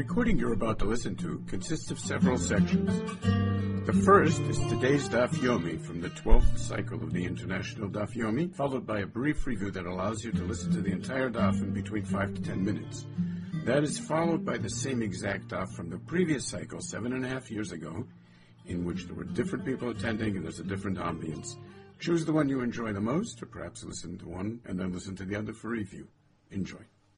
recording you're about to listen to consists of several sections. The first is today's Daf Yomi from the 12th cycle of the International Daf Yomi, followed by a brief review that allows you to listen to the entire Daf in between 5 to 10 minutes. That is followed by the same exact Daf from the previous cycle, 7.5 years ago, in which there were different people attending and there's a different ambience. Choose the one you enjoy the most, or perhaps listen to one and then listen to the other for review. Enjoy.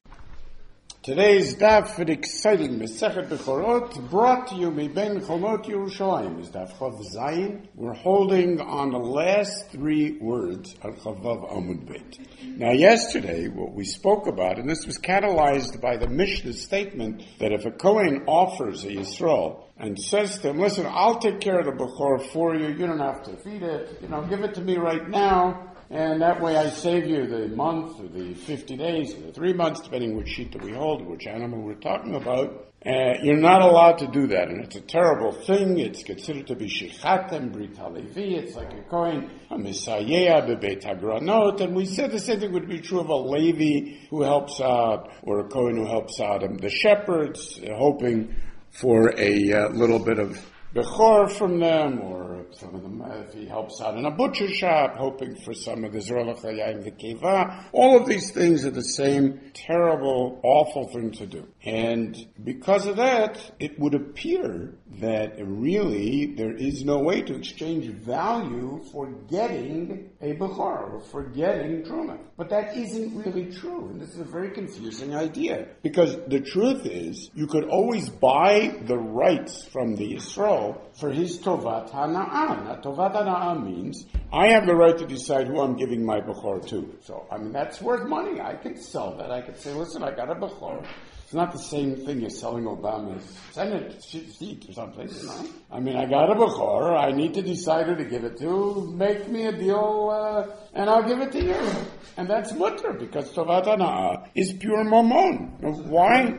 Today's daf for the exciting Masechet Bechorot, brought to you by Ben Cholmot Yerushalayim, is daf Chav Zayin. We're holding on the last three words of Chavav Amud Bet. Now yesterday, what we spoke about, and this was catalyzed by the Mishnah's statement that if a Kohen offers a Yisrael and says to him, listen, I'll take care of the Bechor for you, you don't have to feed it, give it to me right now, and that way I save you the month, or the 50 days, or the 3 months, depending which sheet that we hold, or which animal we're talking about. You're not allowed to do that, and it's a terrible thing. It's considered to be Shechatem, Brit HaLevi. It's like a Kohen, a Messiah, Bebeit HaGranot, and we said the same thing would be true of a Levi who helps out, or a Kohen who helps out the shepherds, hoping for a little bit of Bechor from them, or some of them, if he helps out in a butcher shop, hoping for some of the Zorah Chayim, the Keva. All of these things are the same terrible, awful thing to do. And because of that, it would appear that really there is no way to exchange value for getting a Bechor, or for getting Truma. But that isn't really true, and this is a very confusing idea. Because the truth is, you could always buy the rights from the Yisrael for his Tovat Hana'ah. Now, Tovat Hana'ah means I have the right to decide who I'm giving my Bechor to. So, that's worth money. I can sell that. I can say, listen, I got a Bechor. It's not the same thing as selling Obama's Senate seat or someplace, I got a Bechor. I need to decide who to give it to. Make me a deal, and I'll give it to you. And that's mutter, because Tovat Hana'ah is pure mammon. Why?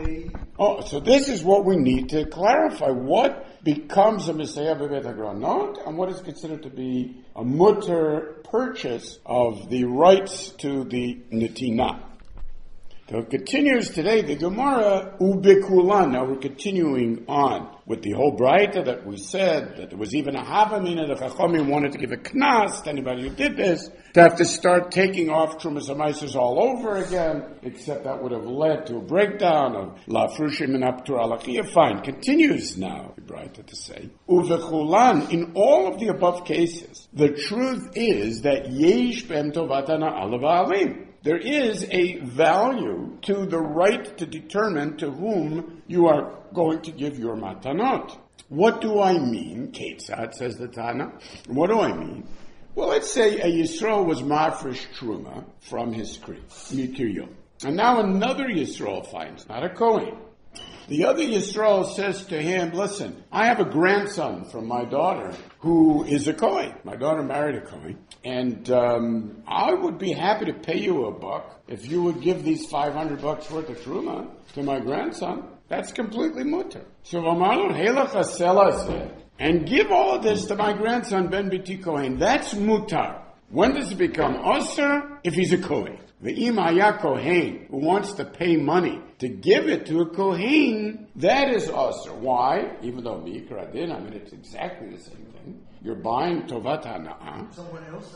So this is what we need to clarify. What becomes a Messiah Bebeit HaGranot, and what is considered to be a mutter purchase of the rights to the Netinah. So it continues today, the Gemara, Ubekulan. Now we're continuing on with the whole Braita that we said, that there was even a Havamina, the Chachamim wanted to give a knas to anybody who did this, to have to start taking off Trumas HaMaaseh all over again, except that would have led to a breakdown of La Frushim and Aptur Alachia. Fine, continues now, the Braita to say, Ubekulan, in all of the above cases, the truth is that Yesh Ben Tovat Hana'ah L'Ba'alim. There is a value to the right to determine to whom you are going to give your matanot. What do I mean? Ketzad, says the Tana. What do I mean? Well, let's say a Yisrael was mafresh truma from his material. And now another Yisrael finds, not a Kohen. The other Yisrael says to him, listen, I have a grandson from my daughter who is a Kohen. My daughter married a Kohen. And I would be happy to pay you $1 if you would give these $500 worth of Truma to my grandson. That's completely mutter. So Amalon Helach said, and give all of this to my grandson Ben Biti Kohen. That's mutar. When does it become osir? If he's a Kohen. The Imaya Kohen, who wants to pay money to give it to a Kohen, that is osir. Why? Even though Mikra did, it's exactly the same thing. You're buying Tovat Hana'ah. Someone else?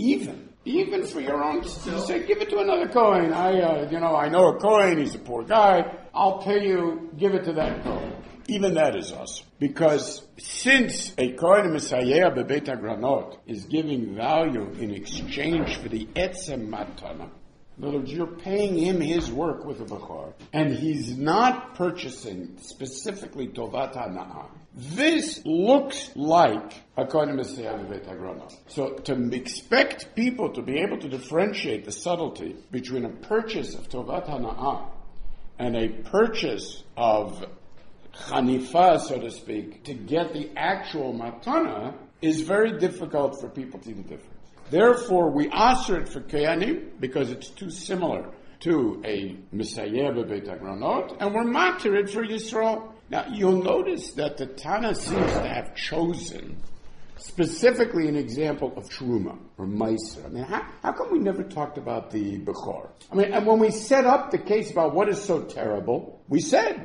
Even for your own, you say, give it to another Kohen. I know a Kohen, he's a poor guy. I'll pay you, give it to that Kohen. Even that is us. Because since a Kohen Messiah Bebeit HaGranot is giving value in exchange for the Etzem Matana, in other words, you're paying him his work with a Bechor, and he's not purchasing specifically Tovat Hana'ah. This looks like a Kohen Messiah Bebeit HaGranot. So to expect people to be able to differentiate the subtlety between a purchase of Tovat Hana'ah and a purchase of Chanifa, so to speak, to get the actual matana is very difficult for people to see the difference. Therefore, we answer it for Kohanim because it's too similar to a Messiah Bebeit HaGranot, and we're matir it for Yisrael. Now, you'll notice that the Tana seems to have chosen specifically an example of Truma or Meiser. How come we never talked about the Bechor? And when we set up the case about what is so terrible, we said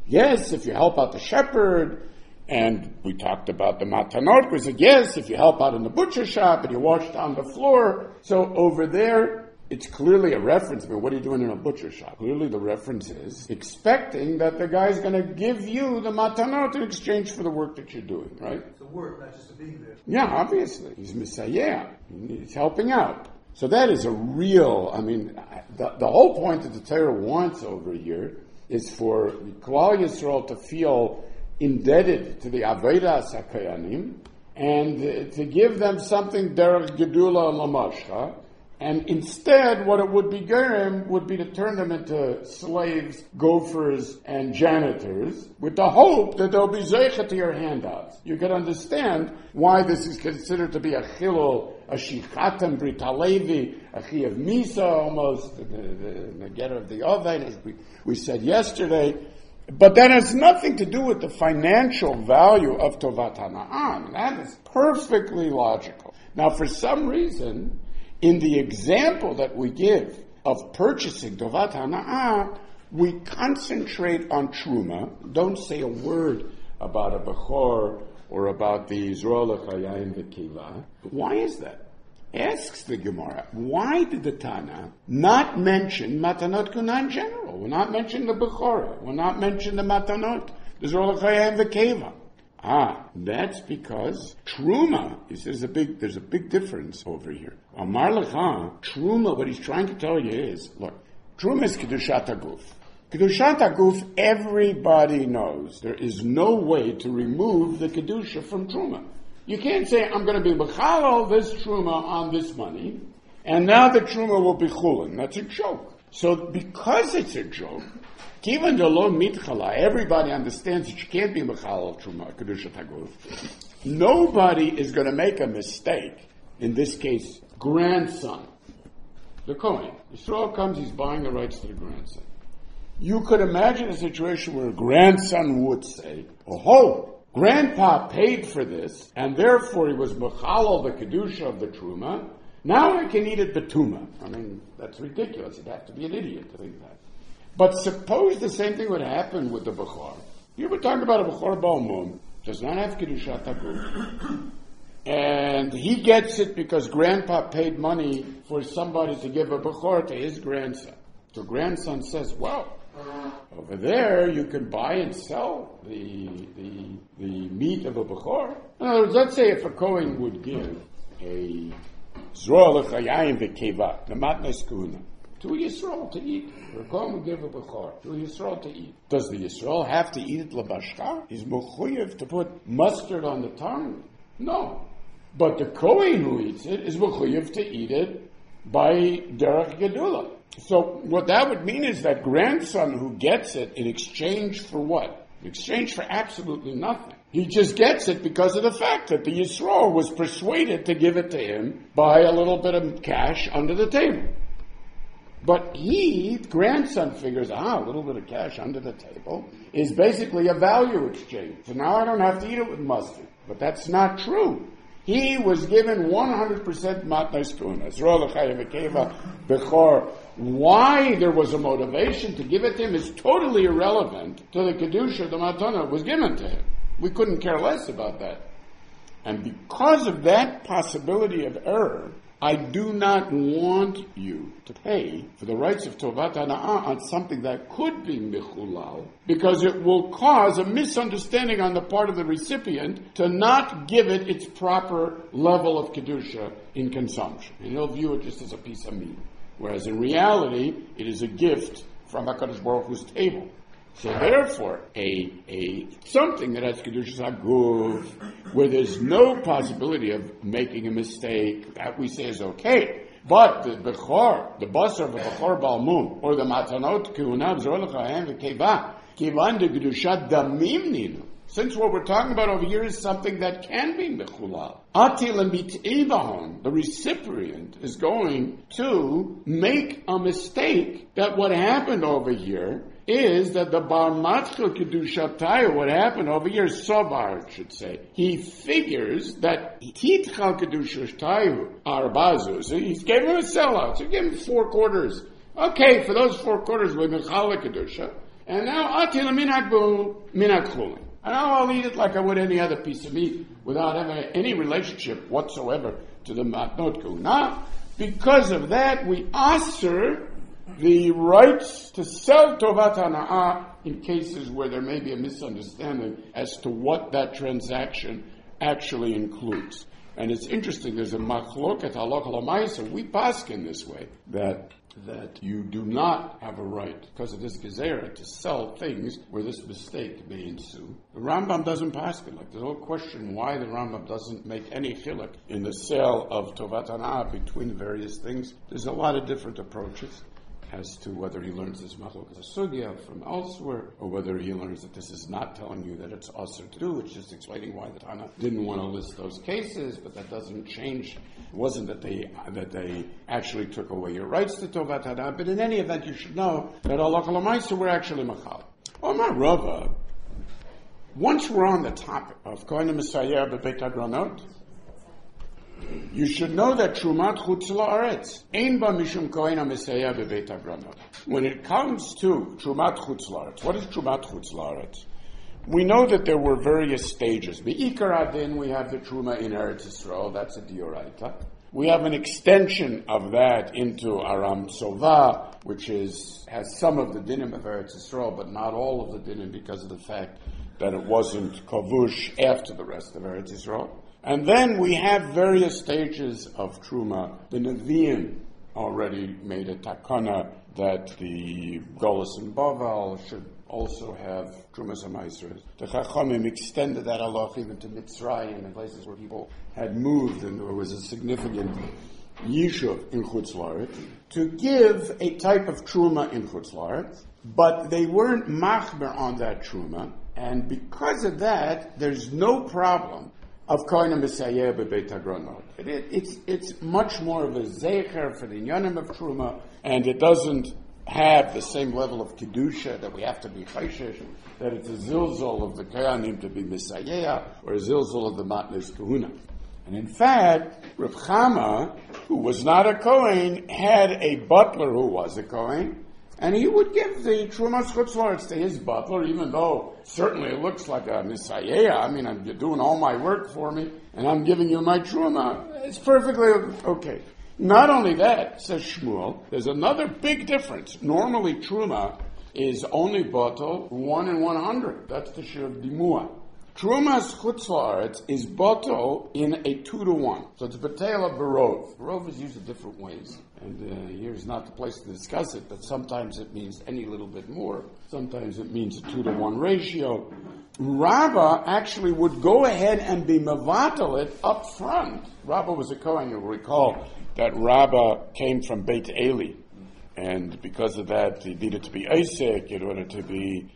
yes, if you help out the shepherd, and we talked about the matanot, we said, yes, if you help out in the butcher shop and you wash down the floor. So over there, it's clearly a reference. I mean, what are you doing in a butcher shop? Clearly the reference is expecting that the guy's going to give you the matanot in exchange for the work that you're doing, right? It's the work, not just the being there. Yeah, obviously. He's Messiah. He's helping out. So that is a real, the whole point that the Torah wants over here is for Klal Yisrael to feel indebted to the Avodas HaKayanim and to give them something derech gedula lamashcha. And instead, what it would be gerem would be to turn them into slaves, gophers, and janitors, with the hope that they'll be zeichet to your handouts. You can understand why this is considered to be a chilul, a shichatem brit halevi, a chi of misa, almost, the getter of the oven, as we said yesterday. But that has nothing to do with the financial value of Tovat Hana'ah. That is perfectly logical. Now, for some reason, in the example that we give of purchasing Tovat Hana'ah, we concentrate on Truma, don't say a word about a Bechor or about the Yisroel L'Chayayin V'Kiva. Why is that? Asks the Gemara, why did the Tana not mention Matanot Kuna in general? We're not mentioning the Bechorah. We're not mentioning the Matanot, the Yisroel L'Chayayin V'Kiva. That's because Truma, he says there's a big difference over here. Amar Lecha, Truma, what he's trying to tell you is, look, Truma is Kedushat HaGuf. Kedushat HaGuf, everybody knows there is no way to remove the Kedusha from Truma. You can't say, I'm going to be B'chalal this Truma on this money, and now the Truma will be Chulin. That's a joke. So because it's a joke, even though lo mitchala, everybody understands that you can't be B'chalal Truma, Kedushat HaGuf. Nobody is going to make a mistake. In this case, grandson. The Kohen. Yisrael comes, he's buying the rights to the grandson. You could imagine a situation where a grandson would say, oh, Grandpa paid for this, and therefore he was Mechalal, the Kedusha of the Truma. Now I can eat it Betuma. That's ridiculous. You'd have to be an idiot to think that. But suppose the same thing would happen with the Bechor. You were talking about a Bechor Baal Mum, does not have Kedushat HaGuf. And he gets it because Grandpa paid money for somebody to give a Bechor to his grandson. So grandson says, well, over there you can buy and sell the meat of a Bechor. In other words, let's say if a Kohen would give a Yisroel L'Chayayin V'Keva, the Matnes Kuna, to a Yisrael to eat. Or a Kohen would give a Bechor to a Yisrael to eat. Does the Yisrael have to eat it L'Bashcha? Is Mechuyev to put mustard on the tongue? No. But the Kohen who eats it is Mechuyev to eat it by Derech Gedula. So what that would mean is that grandson who gets it in exchange for what? In exchange for absolutely nothing. He just gets it because of the fact that the Yisroel was persuaded to give it to him by a little bit of cash under the table. But grandson figures, a little bit of cash under the table is basically a value exchange. So now I don't have to eat it with mustard. But that's not true. He was given 100% matnas kuna. Yisroel L'Chayayin V'Keva Bechor. Why there was a motivation to give it to him is totally irrelevant to the Kedusha, the Matana was given to him. We couldn't care less about that. And because of that possibility of error, I do not want you to pay for the rights of Tovat Hana'ah on something that could be Mechulal, because it will cause a misunderstanding on the part of the recipient to not give it its proper level of Kedusha in consumption. And he'll view it just as a piece of meat. Whereas in reality, it is a gift from HaKadosh Baruch Hu's table. So therefore, a something that has Kedushas HaGuf, where there's no possibility of making a mistake, that we say is okay. But the Bechor, the Basar of a Bechor Baal Mum, or the Matanot Ku'unav Yisroel L'Chayayin V'Keva, Kivan de Kedushat Damim Ninu. Since what we're talking about over here is something that can be mechulal. Atil and mit'ibahon, the recipient is going to make a mistake that what happened over here is that the Bar Matchel Kedushataya, what happened over here, Sovar, should say. He figures that Titchal Kedushataya Arbazu. So he gave him a sellout. So he gave him 4 quarters. Okay, for those 4 quarters, we're Mechala Kedusha. And now, atil minhag bu minhag chulin. And now I'll eat it like I would any other piece of meat without having any relationship whatsoever to the matnot kuna. Because of that, we asser the rights to sell tovat hana'ah in cases where there may be a misunderstanding as to what that transaction actually includes. And it's interesting, there's a machloket halakha l'maisa. We paskin this way, that you do not have a right, because of this gezerah, to sell things where this mistake may ensue. The Rambam doesn't paskin. Like, there's no question why the Rambam doesn't make any chiluk in the sale of tovat hana'ah between the various things. There's a lot of different approaches as to whether he learns this machloket sugya from elsewhere, or whether he learns that this is not telling you that it's usher to do. It's just explaining why the Tana didn't want to list those cases, but that doesn't change. It wasn't that they actually took away your rights to tovat hana'ah, but in any event, you should know that halakha l'maisa were actually machal. Omar Rava, once we're on the topic of kohen Messiah b'beit hagranot, you should know that Trumat Chutz La'aretz ein ba mishum kohen ha'mesayah bebeit hagranot. When it comes to Trumat Chutz La'aretz, what is Trumat Chutz La'aretz? We know that there were various stages. Be'ikar adin, we have the Truma in Eretz Yisrael, that's a dioraita. We have an extension of that into Aram Sova, which has some of the dinim of Eretz Yisrael, but not all of the dinim because of the fact that it wasn't kavush after the rest of Eretz Yisrael. And then we have various stages of Truma. The Nevi'im already made a takana that the Golos and Bavel should also have Trumas HaMaisros. The Chachamim extended that halach even to Mitzrayim and places where people had moved and there was a significant yishuv in Chutz La'aretz to give a type of Truma in Chutz La'aretz, but they weren't machmer on that Truma, and because of that, there's no problem of kohen ha'mesayeh b'beit hagranot. It's much more of a zecher for the inyanim of truma, and it doesn't have the same level of kedusha that we have to be chayshish, that it's a zilzol of the kohanim to be mesayeh, or a zilzol of the matnes kahuna. And in fact, Reb Chama, who was not a kohen, had a butler who was a kohen, and he would give the Trumas Chutz La'aretz to his butler, even though certainly it looks like a Messiah. I mean, you're doing all my work for me, and I'm giving you my Truma. It's perfectly okay. Not only that, says Shmuel, there's another big difference. Normally, Truma is only bottle 1 in 100. That's the shir of Dimua. Trumas Chutz La'aretz is bottle in a 2-to-1. So it's Batela Barov. Barov is used in different ways. And here's not the place to discuss it, but sometimes it means any little bit more. Sometimes it means a 2-to-1 ratio. Rabbah actually would go ahead and be mevatel it up front. Rabbah was a Kohen. You'll recall that Rabbah came from Beit Eli. And because of that, he needed to be Isaac in order to be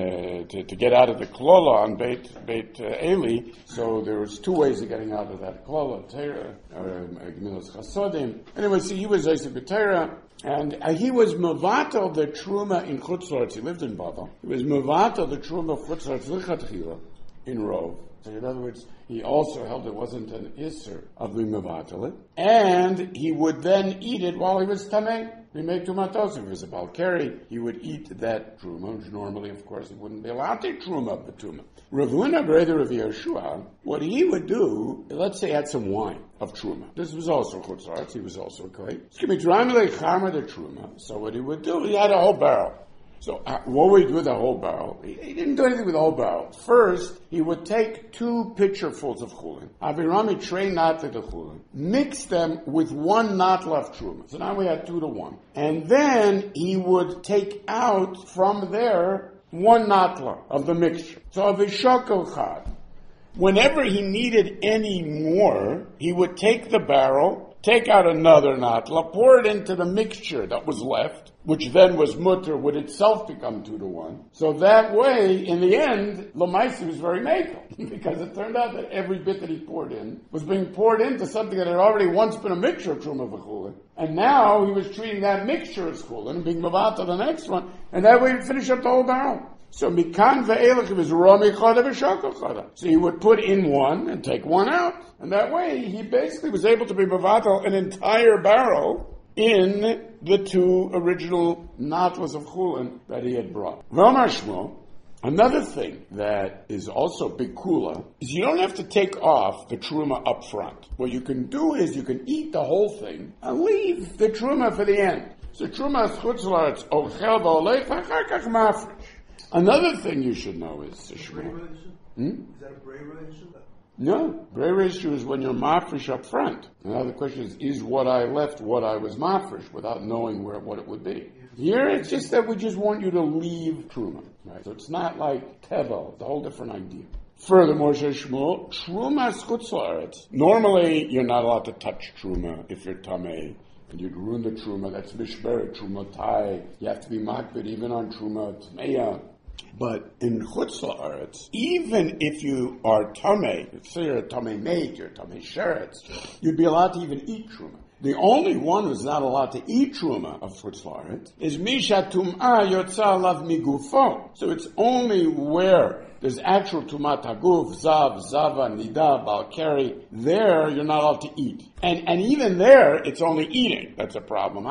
to get out of the klola on Beit Eli. So there was 2 ways of getting out of that klola, Torah or Gemilas Chasodim. Anyway, so he was Isaac b'Torah, and he was mevatel the truma in Chutz La'aretz. He lived in Bavel. He was mevatel the truma of Chutz La'aretz lichatchila in Rov. So in other words, he also held it wasn't an isser of the mevatel it, and he would then eat it while he was tamei. We make tumatos. If it was a balkari, he would eat that truma, which normally, of course, he wouldn't be allowed to truma b'tuma. Rav Huna brother of Yehoshua, what he would do, let's say, had some wine of truma. This was also Chutz La'aretz. He was also a kohen. The truma. So what he would do, he had a whole barrel. So what would he do with the whole barrel? He didn't do anything with the whole barrel. First, he would take 2 pitcherfuls of chulin, avirami trei natla de chulin, mix them with 1 natla of truma. So now we had 2-to-1. And then he would take out from there 1 natla of the mixture. So avishokel chad. Whenever he needed any more, he would take the barrel, take out another natla, pour it into the mixture that was left, which then was mutter, would itself become 2-to-1. So that way, in the end, Lamaisi was very makel, because it turned out that every bit that he poured in was being poured into something that had already once been a mixture of Truma v'chulin. And now he was treating that mixture as chulin and being mavata to the next one, and that way he'd finish up the whole barrel. So mikan ve'elech was romi chada v'shakol chada. So he would put in 1 and take 1 out. And that way he basically was able to be mavatal an entire barrel in the two original natlas of chulin that he had brought. V'amar Shmuel, another thing that is also big kula is you don't have to take off the truma up front. What you can do is you can eat the whole thing and leave the truma for the end. So truma is chutz la'aretz ochel v'olech achar kach mafresh. Another thing you should know is Shmuel. Is that a brera issue? No, brera issue is when you're mafresh up front. Now the question is what I left what I was mafresh without knowing what it would be. Here it's just that we just want you to leave truma. Right? So it's not like tevel, it's a whole different idea. Furthermore, says Shmuel, truma is chutz la'aretz. Normally you're not allowed to touch truma if you're tamei. And you'd ruin the truma, that's mishberet, truma tai. You have to be makbid even on truma tmeya. But in chutz la'aretz, even if you are tamei, say you're a tamei mate, you're a tamei sheretz, you'd be allowed to even eat truma. The only one who's not allowed to eat truma of chutz la'aretz is misha tum'ah yotza alav migufo. So it's only where there's actual tumat haguf, zav, zava, nida, balkari. There, you're not allowed to eat. And even there, it's only eating. That's a problem.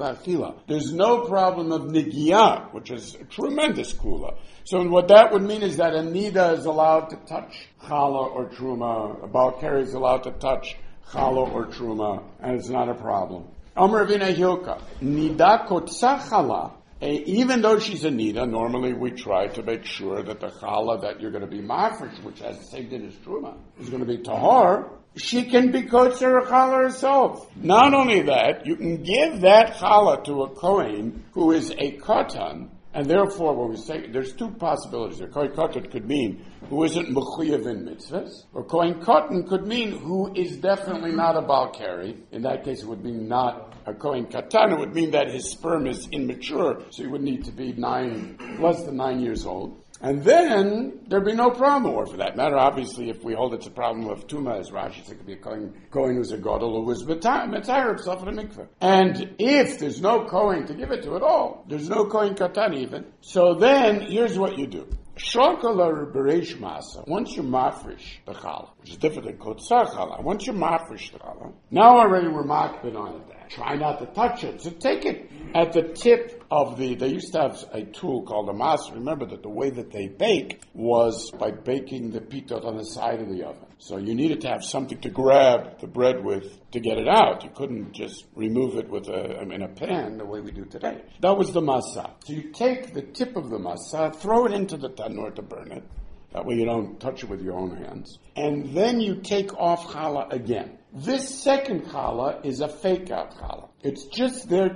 There's no problem of nigiyah, which is a tremendous kula. So what that would mean is that a nida is allowed to touch challah or truma, a balkari is allowed to touch challah or truma, and it's not a problem. Amar Ravina Hilka, nida kotza challah. Even though she's a nida, normally we try to make sure that the challah that you're going to be mafresh, which has the same din as truma, is going to be tahor. She can be kotzer challah herself. Not only that, you can give that challah to a kohen who is a katan, and therefore, when we say there's two possibilities. A kohen katan could mean who isn't mechuyev in mitzvahs, or kohen katan could mean who is definitely not a balkari. In that case, it would be not a kohen katan. It would mean that his sperm is immature, so he would need to be less than 9 years old. And then there'd be no problem, or for that matter, obviously, if we hold it's a problem of tuma, as Rashi said, it could be a kohen who's a gadol who is mitayr himself in a mikveh. And if there's no kohen to give it to at all, there's no kohen katan even. So then here's what you do. Shokala bereish masa. Once you mafresh the challah, which is different than kotzar challah. Once you mafresh the challah, now already we're makbid on it. Try not to touch it. So take it at the tip of they used to have a tool called a mas. Remember that the way that they bake was by baking the pitot on the side of the oven. So you needed to have something to grab the bread with to get it out. You couldn't just remove it in a pan the way we do today. That was the masa. So you take the tip of the masa, throw it into the tanur to burn it. That way you don't touch it with your own hands. And then you take off challah again. This second challah is a fake out challah. It's just there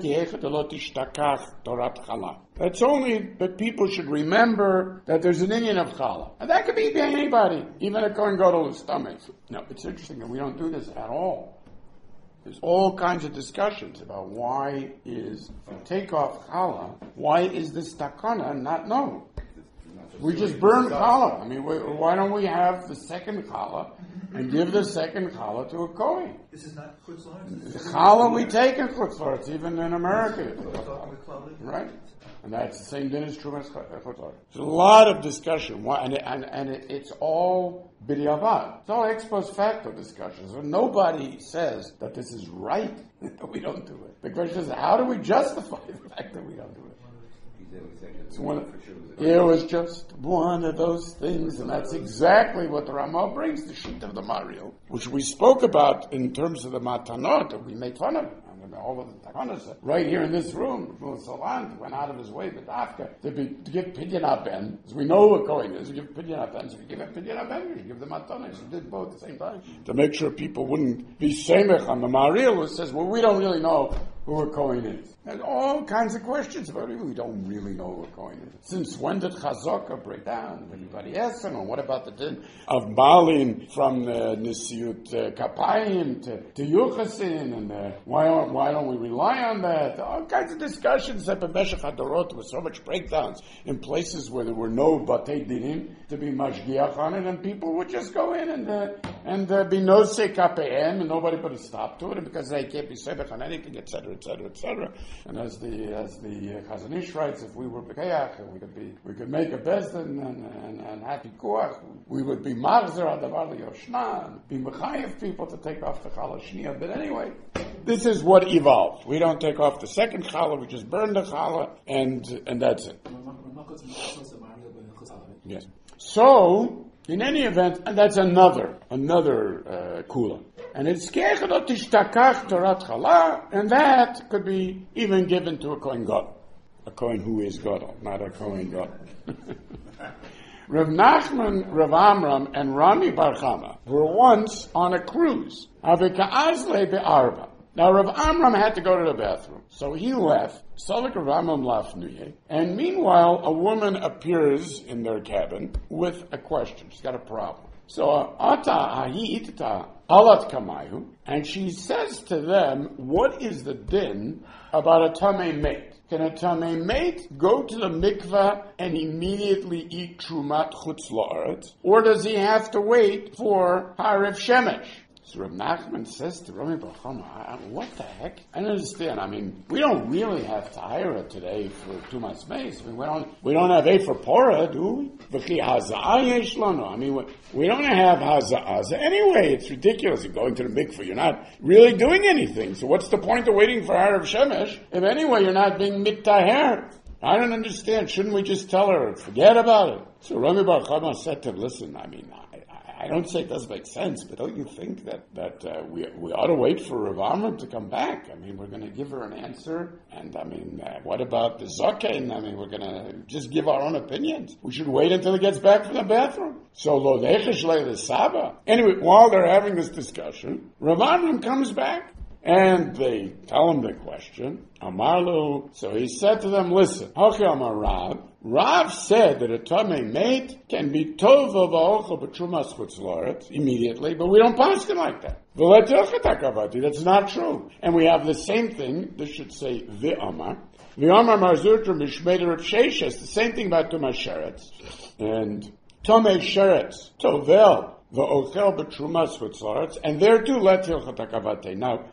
torat challah. That's only that people should remember that there's an Indian of challah. And that could be anybody, even a kohen gadol whose stomach. No, it's interesting that we don't do this at all. There's all kinds of discussions about why is, if you take off challah, why is this takana not known? We just burn challah. I mean, why don't we have the second challah and give the second challah to a kohen? This is not chutz la'aretz. The challah we take in chutz la'aretz, even in America. Right? And that's the same din as truma chutz la'aretz. There's a lot of discussion, it's all b'diavad. It's all ex post facto discussions. So nobody says that this is right, that we don't do it. The question is, how do we justify the fact that we don't do it? It was just one of those things, and that's exactly what the Ramah brings, the sheet of the Mariel, which we spoke about in terms of the Matanot, that we made fun of it. All of the Takanas right here in this room, Salant went out of his way, the Dafka, to give Pidyon Ben, as we know what going is, we give Pidyon Ben, so we give a Pidyon Ben, we give the Matanas, we did both at the same time, to make sure people wouldn't be Semech on the Mariel, who says, well, we don't really know who a Kohen is. There's all kinds of questions about it. We don't really know who a Kohen is. Since when did Chazaka break down? Everybody asks him, what about the din of Malin from the Nisiut Kapayim to Yuchasin, and why don't we rely on that? All kinds of discussions that B'Meshech HaDorot, with so much breakdowns in places where there were no Batei Dinim to be Mashgiach on it, and people would just go in and and be no sekapeim, and nobody put a stop to it, because they can't be sebech on anything, etc., etc., etc. And as the Chazon Ish writes, if we were bekeach, we could make a bezdin and have pikuach, we would be marzer adavar liyoshna, and be mechayev people to take off the challah shniya. But anyway, this is what evolved. We don't take off the second challah, we just burn the challah, and that's it. Yes. So, in any event, and that's another kula. And it's keichelot tishtakach torat challah, and that could be even given to a kohen gadol. A kohen who is gadol, not a kohen gadol. Rav Nachman, Rav Amram, and Rami Bar Chama were once on a cruise. Avika'azle be'arba. Now Rav Amram had to go to the bathroom, so he left. Salak Rav Amram lafnuye, and meanwhile a woman appears in their cabin with a question. She's got a problem. So ata ahita alat kamayu, and she says to them, "What is the din about a tamei mate? Can a tamei mate go to the mikveh and immediately eat trumat chutz la'aretz, or does he have to wait for Hariv Shemesh?" So Rav Nachman says to Rami Bar Chama, what the heck? I don't understand. I mean, we don't really have Tahira today for Tumas Meis. I mean, we don't have Efer Porah, do we? V'chi haza'ah yesh lano. I mean, we don't have haza'ah. Anyway, it's ridiculous. You're going to the mikveh. You're not really doing anything. So what's the point of waiting for Hariv Shemesh if anyway you're not being mittaher? I don't understand. Shouldn't we just tell her, forget about it? So Rami Bar Chama said to him, listen, I mean, I don't say it doesn't make sense, but don't you think that we ought to wait for Rav Amram to come back? I mean, we're going to give her an answer, and I mean, what about the Zaken? I mean, we're going to just give our own opinions. We should wait until he gets back from the bathroom. So lo dechesh le saba. Anyway, while they're having this discussion, Rav Amram comes back, and they tell him the question. Amarlu. So he said to them, listen, Hachi Amar Rav. Rav said that a tamei mate can be tova v'ochel b'trumas chutz la'aretz immediately, but we don't pass it like that. That's not true. And we have the same thing. This should say v'amar. V'amar marzurtrum b'shmei Rav Sheshes. The same thing about tumas sheretz. And tamei sheretz tovel v'ochel b'trumas chutz la'aretz, and there too let hilchat hakavate. Now,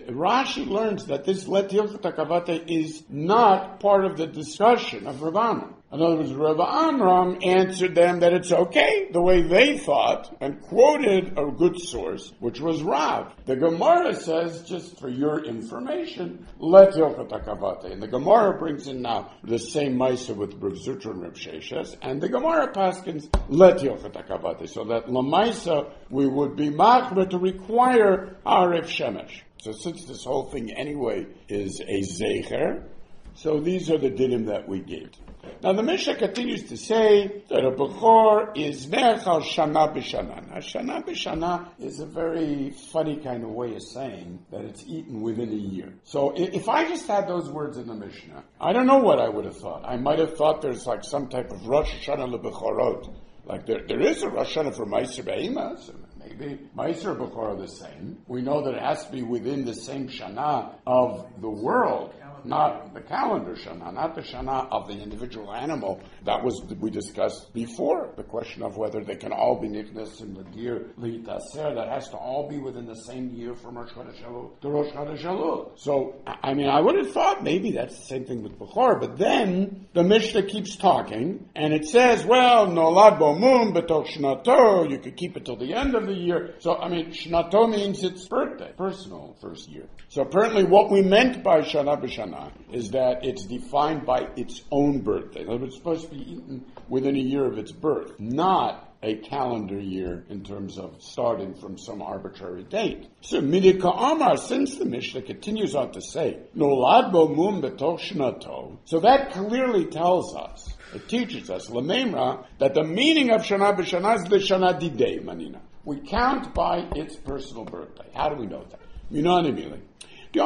Rashi learns that this let hilchat hakavate is not part of the discussion of Rav Amram. In other words, Rav Amram answered them that it's okay, the way they thought, and quoted a good source, which was Rav. The Gemara says, just for your information, let hilchat hakavate. And the Gemara brings in now the same Maisa with Rav Zutra and Rav Sheshes, and the Gemara paskins let hilchat hakavate, so that Lamaisa we would be machmer to require Hariv Shemesh. So since this whole thing anyway is a zecher, so these are the dinim that we gave. Now the Mishnah continues to say that a Bechor is Merchal Shana B'Shana. Now Shana B'Shana is a very funny kind of way of saying that it's eaten within a year. So if I just had those words in the Mishnah, I don't know what I would have thought. I might have thought there's like some type of Rosh Hashanah LeBechorot. Like there is a Rosh Hashanah for Meiser Be'ema, so maybe Meiser Bechor are the same. We know that it has to be within the same Shana of the world. Not the calendar Shana, not the Shana of the individual animal. That was, we discussed before, the question of whether they can all be nichnas in the year Li'itaser. That has to all be within the same year from Rosh Chodesh Elul to Rosh Chodesh Elul. So, I mean, I would have thought maybe that's the same thing with Bechor, but then the Mishnah keeps talking, and it says, well, Nolad Bo Mum B'toch Shnato, you could keep it till the end of the year. So, I mean, Shnato means its birthday, personal first year. So apparently what we meant by Shana B'Shana is that it's defined by its own birthday. In other words, it's supposed to be eaten within a year of its birth, not a calendar year in terms of starting from some arbitrary date. So, Midika Amar, since the Mishnah continues on to say, Nolad Bo Mum B'toch Shnato, so that clearly tells us, it teaches us, L'meimra, that the meaning of Shana B'Shana is the Shana Didei Manina. We count by its personal birthday. How do we know that? Minanimili. The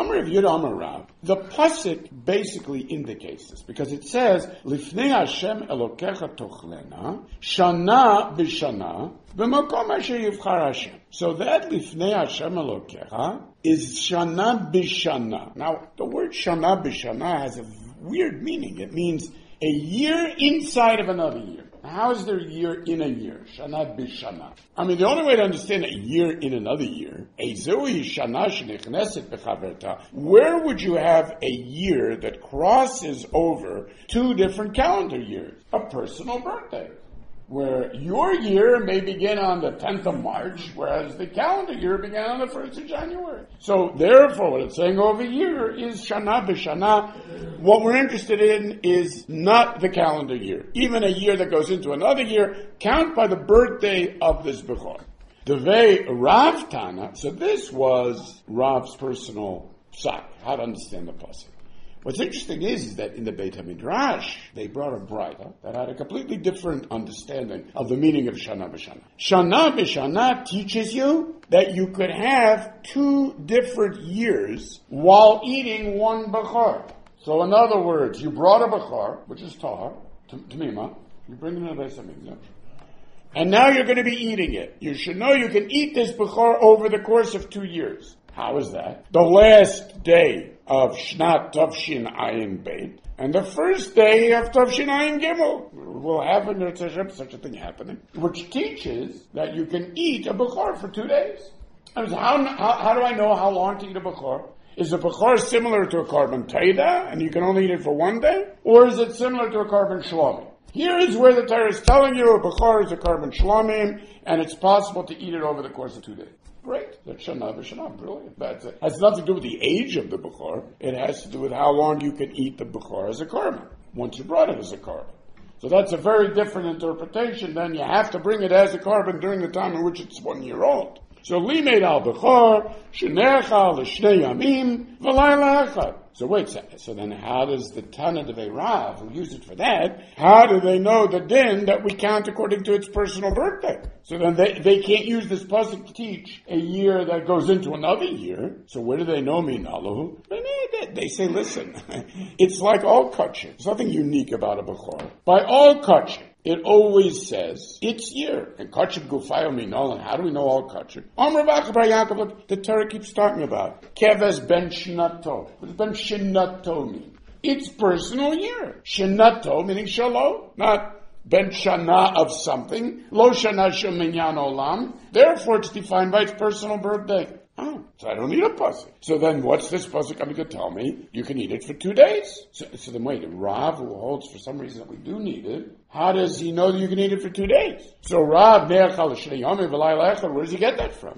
pasuk basically indicates this because it says, "Lifnei Hashem Elokecha tochlena shana b'shana b'makom asher yivchar Hashem." So that Lifnei Hashem Elokecha is shana b'shana. Now, the word shana b'shana has a weird meaning. It means a year inside of another year. How is there a year in a year? Shana b'shana. I mean, the only way to understand a year in another year, where would you have a year that crosses over two different calendar years? A personal birthday, where your year may begin on the 10th of March, whereas the calendar year began on the 1st of January. So therefore, what it's saying over here is Shana b'Shana. What we're interested in is not the calendar year. Even a year that goes into another year, count by the birthday of this Bechor. Devei Rav Tana, so this was Rav's personal psak, how to understand the pasuk. What's interesting is that in the Beit HaMidrash, they brought a braita that had a completely different understanding of the meaning of Shana b'Shana. Shana b'Shana teaches you that you could have two different years while eating one Bechor. So in other words, you brought a Bechor, which is Tahar, Tamima, you bring it in the Beit HaMikdash, and now you're going to be eating it. You should know you can eat this Bechor over the course of 2 years. How is that? The last day of Shnat Tavshin Ayin Beit, and the first day of Tavshin Ayin Gimel will have in Eretz Hashem such a thing happening, which teaches that you can eat a Bechor for 2 days. I mean, how do I know how long to eat a Bechor? Is a Bechor similar to a Korban Taida, and you can only eat it for 1 day? Or is it similar to a Korban Shlomim? Here is where the Torah is telling you a Bechor is a Korban Shlomim, and it's possible to eat it over the course of 2 days. Great. That's Shana b'Shana. Brilliant. That's it. Has nothing to do with the age of the Bechor. It has to do with how long you can eat the Bechor as a korban, once you brought it as a korban. So that's a very different interpretation than you have to bring it as a korban during the time in which it's 1 year old. So limeid al Bechor, shenecha l'shnei yamim, v'layla echad. So wait a second. So then how does the Tana Devei Rav, who used it for that, how do they know the din that we count according to its personal birthday? So then they can't use this pasuk to teach a year that goes into another year. So where do they know minalahu? They say, listen, it's like all kachim. There's nothing unique about a Bechor. By all kachim, it always says its year. And kachim gufayo minol, and how do we know all kachim? Amar v'achbar Yaakov, the Torah keeps talking about. Keves ben shnato. What does ben shnato mean? It's personal year. Shnato meaning shalom, not ben shana of something. Lo shana shel minyan olam. Therefore it's defined by its personal birthday. Oh, so I don't need a pasuk. So then what's this pasuk coming to tell me? You can eat it for 2 days. So then wait, Rav, who holds for some reason that we do need it, how does he know that you can eat it for 2 days? So Rav, where does he get that from?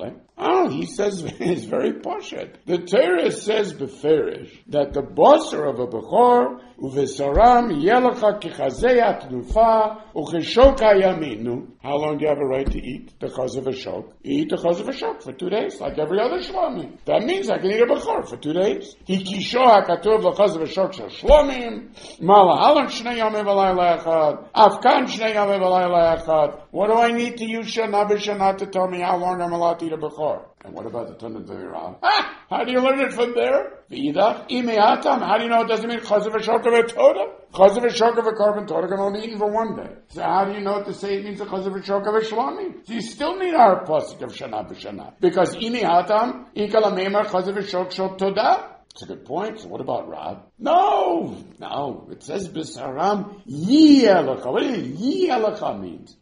Oh, he says, it's very poshut. The Torah says beferish that the basar of a Bechor, uvesaram yelacha kichazei atnufa ucheshoka yaminu. How long do you have a right to eat the chaz of a shok? Eat the chaz of a shok for 2 days, like every other shlomim. That means I can eat a Bechor for 2 days. Hikisho hakatuv l'chaz of a shok shel shlomim, malahalan shnei yamim v'layla echad, afkan shnei yamim v'layla echad. What do I need to use Shana b'Shana to tell me how long I'm allowed to eat a Bechor? And what about the Tana Devei Rav? How do you learn it from there? V'idach imiatam. How do you know it doesn't mean chaz of a shok of a toda? Chaz of a shok of a korban toda can only be eaten for 1 day. So how do you know to say it means a chaz of a shok of a shlomim? So you still need our pasuk of Shana b'Shana. Because imiatam ikala meimar chaz of a shok shel toda. It's a good point. So what about Rav? No. It says b'saram yiyeh. What does yiyeh means?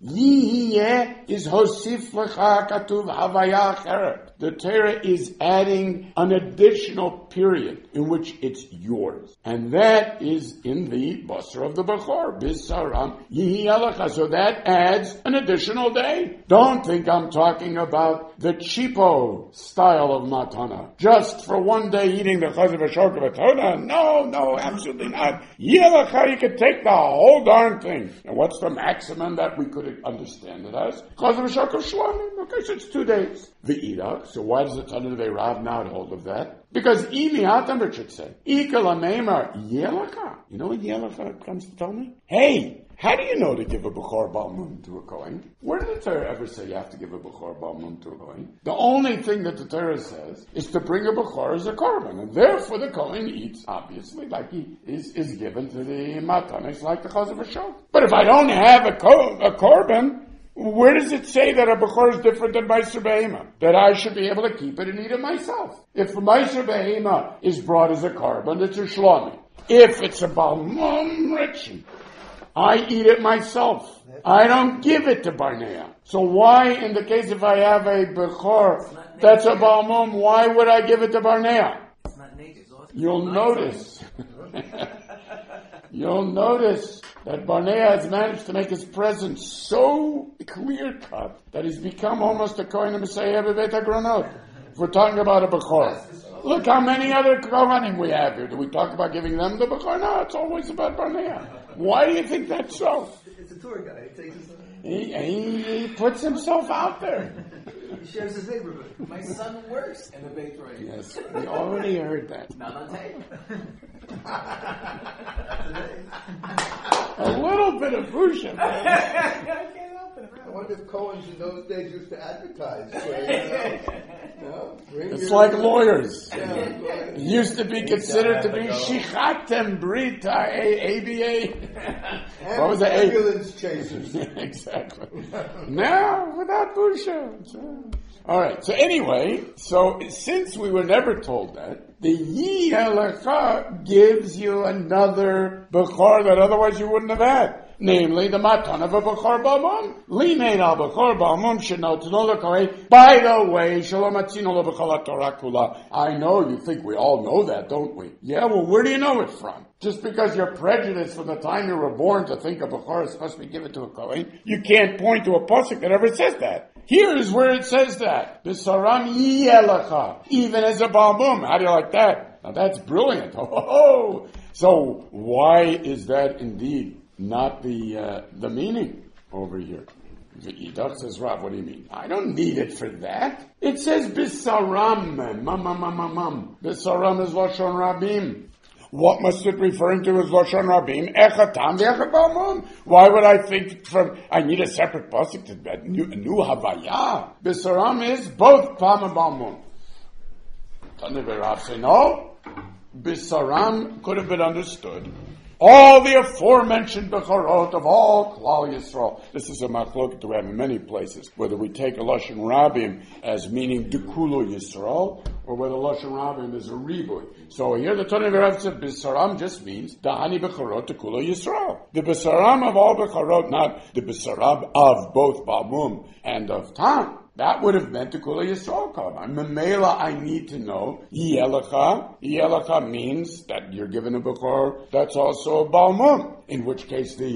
Yiyeh is hosif lecha katuv havaya acheret. The Torah is adding an additional period in which it's yours. And that is in the basar of the Bechor. B'saram yiyeh. So that adds an additional day. Don't think I'm talking about the cheapo style of matana. Just for 1 day eating the chaz of a shok of a toda? No, absolutely not. Yelacha, you could take the whole darn thing. And what's the maximum that we could understand it as? Chaz of a shok of shlomim. Okay, so it's 2 days. V'idach. So why does the Tana Devei Rav not hold of that? Because Imi Hatam should say, Ikala Meimar Yelacha. You know what Yelacha comes to tell me? Hey, how do you know to give a Bechor Balmum to a Kohen? Where did the Torah ever say you have to give a Bechor Balmum to a Kohen? The only thing that the Torah says is to bring a Bechor as a korban. And therefore the Kohen eats, obviously, like he is given to the Matanis, like the chaz of a shok. But if I don't have a korban, where does it say that a Bechor is different than Meiser Behema? That I should be able to keep it and eat it myself. If Meiser Behema is brought as a korban, it's a shlomim. If it's a balmum rich, I eat it myself. I don't give it to Barnea. So why, in the case if I have a Bechor that's a Balmum, why would I give it to Barnea? It's not native. You'll notice. You'll notice that Barnea has managed to make his presence so clear-cut that he's become almost a Kohen Messiah Bebeit HaGronot. If we're talking about a Bechor. Look how many other Kohanim we have here. Do we talk about giving them the Bechor? No, it's always about Barnea. Why do you think that's so? It's a tour guide. He takes his He puts himself out there. He shares his neighborhood. My son works in the Beit Roy. Yes, we already heard that. Not on tape. A little bit of Busha. I wonder if Cohens in those days used to advertise. It's like lawyers. Yeah, It used to be considered to be Shichatem Brita ABA. What was it? Ambulance chasers. Exactly. Now, without Busha. All right. So anyway, since we were never told that, the Yi Halacha gives you another Bechor that otherwise you wouldn't have had. Namely, the matan of a Bechor Balmum. Limein al Bechor Balmum shenotno lekohen. By the way, shalom atzino lebechol Torah kula. I know you think we all know that, don't we? Yeah, well, where do you know it from? Just because you're prejudiced from the time you were born to think a Bechor is supposed to be given to a Kohen, you can't point to a pasuk that ever says that. Here is where it says that. B'saram yiyelacha. Even as a Balmum. How do you like that? Now that's brilliant. Oh. So why is that indeed not the meaning over here? Yidach says, Rav, what do you mean? I don't need it for that. It says B'saram. B'saram is Lashon Rabim. What must it referring to as Lashon Rabim? Echatam ve'echat Balmum. Why would I think I need a separate pasuk to that? New Havaya. B'saram is both Pam and Balmum. Tanav Rav say, no. B'saram could have been understood. All the aforementioned Bechorot of all Klal Yisrael. This is a machlokes that we have in many places. Whether we take a Lashon Rabim as meaning Dekulo Yisrael, or whether Lashon Rabim is a Riboy. So here the Tony Rav said B'saram just means Dahani Bechorot Dekulo Yisrael. The B'saram of all Bechorot, not the B'saram of both Balmum and of Tam. That would have meant to Kula Yisrael Korban. Memela, I need to know, Yelecha. Yelecha means that you're given a Bechor that's also a Balmum. In which case the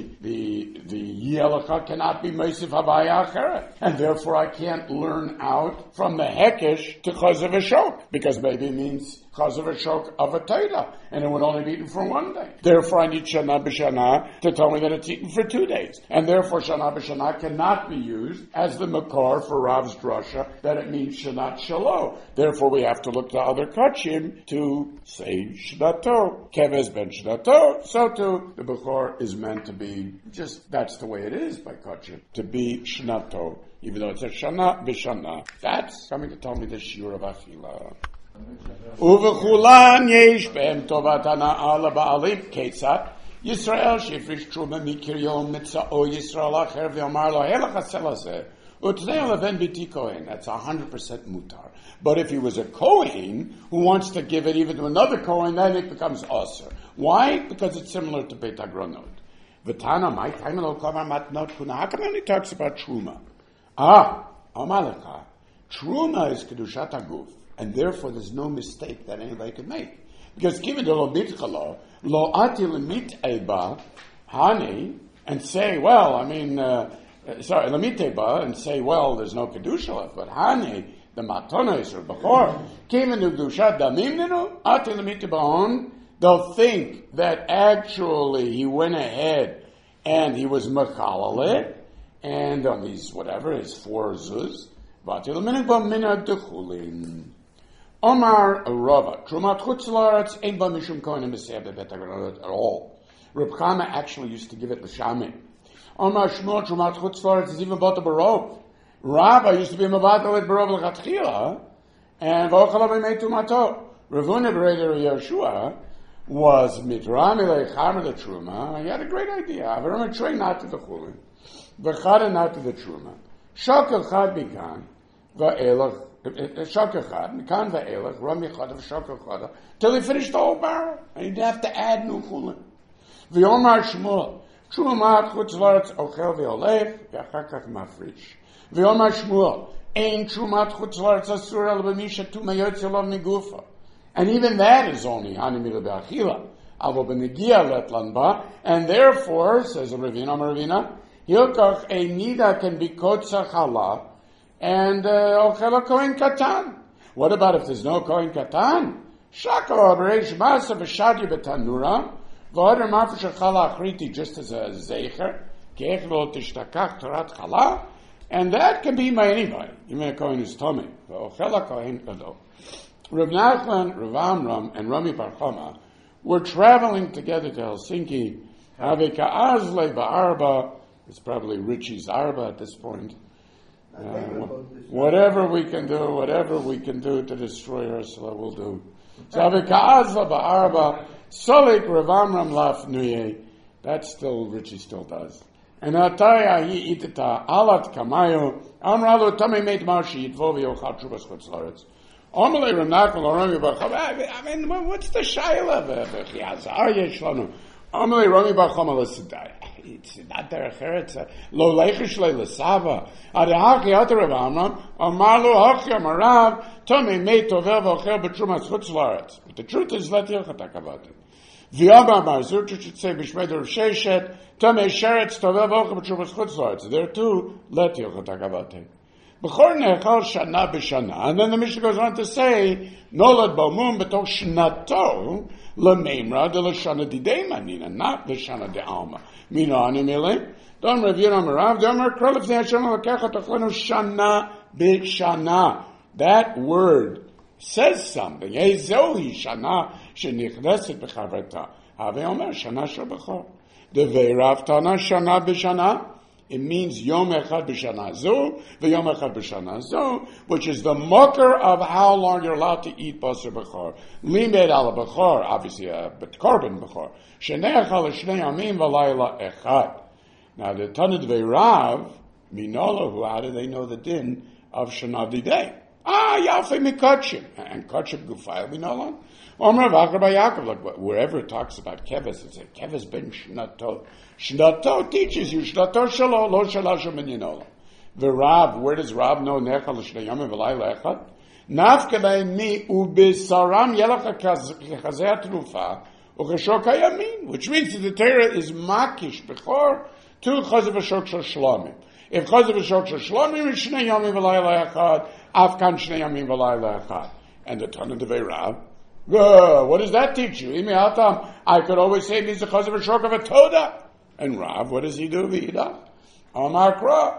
Yelecha cannot be Meisiv Havaya Acheret. And therefore I can't learn out from the Hekesh to Chazav Ashok. Because maybe it means Chazav Ashok of a Torah. And it would only be eaten for one day. Therefore I need Shana B'Shana to tell me that it's eaten for 2 days. And therefore Shana B'Shana cannot be used as the Makar for Rav's drasha that it means Shanat Shalo. Therefore we have to look to other Kachim to say Shnato. Kevez ben Shnato. So too, the Bechor is meant to be just, that's the way it is by Kachim. To be Shnato. Even though it's a Shana B'Shana. That's coming to tell me the Shiur of Achila. Uvechulan yesh behem tovat hana'ah leba'alim ketzat Yisrael shifrish truma mikir yom mitzah o Yisrael acher v'yomar lo helach hasel hazeh utnei leven biti kohen. That's 100% mutar. But if he was a kohen who wants to give it even to another kohen, then it becomes aser. Why? Because it's similar to Beit HaGronot. V'tana my time lo kavar matnot kuna. How come he only talks about truma? Amalekah. Truma is kedushat haguf. And therefore, there's no mistake that anybody could make. Because given the lo mitchalo, lo ati lemit eba, hani, and say, well, lemit eba, and say, well, there's no kedusha left, but hani, the matona is or bechor, given the kedusha damim ninu, ati lemit eba on, they'll think that actually he went ahead and he was mechalale, and on these, his 4 zuz, vati lemit eba mina dechulin. Omar Rava, Trumat Chutz La'aretz ain't ba mishum kohen b'seah b'Beit HaGronot at all. Reb Chama actually used to give it l'shamim. Omar Shmuel, Trumat Chutz La'aretz is even bought a barov. Rava used to be mevatel with barov l'chatchila, and v'ochalav b'mei tumato. Ravuna b'reder Yeshua was mitrami le'cham the truma. He had a great idea. Avarim train not to the chulin, v'chada not to the truma. Shakel chad mikan va'elach. Shakachad, Mikan va'elach, Rami Chadav, Shakachad, till he finished the whole barrel. And he'd have to add new chulin. V'yomar Shmuel, Trumat chutzlaretz ochel v'olech v'achar kach mafrish. V'yomar Shmuel, ein trumat chutzlaretz asur el b'misha tu meyotz yolav migufa. And even that is only hanimila be'achila. Avo b'negia letlan ba. And therefore, says Ravina, Hilkach a nida can be kotza chala and ochel a kohen katan. What about if there's no kohen katan? Shakal b'reish masa v'shadi b'tanura v'odar mafresh chala achriti just as a zeicher keich lo tishtakach torat chala, and that can be by anybody, even a kohen who's tummy. Ochel a kohen kado. Rav Nachman, Rav Amram, and Rami Bar Chama were traveling together to Helsinki. Aveka Azle Ba'arba, it's probably Richie's Arba at this point. Whatever we can do to destroy Ursula, we'll do. So Aveka Azle Ba'arba, Solik Rav Amram Laf Nuye, that still, Richie still does. And Ataya Hi Itita, Alat Kamayo, Amralu Tame Meit Marshi, Yitvovi Ochal Chubas Chutzlaretz. I mean, what's the shayla? It's not there. It's lo leichish le lesava. Adahaki atarav Amram Amalu Hachya Marav Tomei Mei Tovel V'Ochel B'Trumas Chutzlaretz. But the truth is, let Yochatak about it. V'Yama Marzur should say B'Shmei Dor Sheshet Tomei Sheretz Tovel V'Ochel B'Trumas Chutzlaretz. There too, let Yochatak about it. And then the Mishnah goes on to say, Nolad Balmum b'toch shnato l'meimra de l'shana didei manina, not l'shana de alma. Mina animile. Don Ravina Marav, Don Merkrol if the Hashem l'kechat ochlenu shana b'shana. That word says something. Ezohi shana shenichneset b'chavrata. Have omer shana shel b'chor. Devei Tana shana b'shana. It means Yom Echad B'Shana Zo, V'Yom Echad B'Shana Zo, which is the mucker of how long you're allowed to eat Basar B'chor. Limed Ala B'chor, obviously but Korban B'chor. Shnei Echad L'Shnei Yamim V'Layla Echad. Now the Tanid Ve'Rav, Minola, how do they know the din of Shana Didei? Yalfei Mikotchim. And Kotchim Gufayel Minola. Omer V'Achar B'Yakov, like wherever it talks about Keves, it says Keves ben Shnato. Shnato teaches you Shnato Shalo Lo Shalasha Mininola. The Rav, where does Rav know Nechal L'Shnei V'Layla Echad? Nafkelei mi u'bisaram yelach kechazeh trufa u'chashok hayamin, which means that the Torah is makish b'chor to chazav hashok shel shlomim. If chazav hashok shel shlomim is Shnei Yomim V'Layla Echad, afkan Shnei Yomim V'Layla Echad. And the Tanna Devei Rav, what does that teach you? I could always say these are chazav hashok of a toda. And Rav, what does he do? V'ida. Amakra,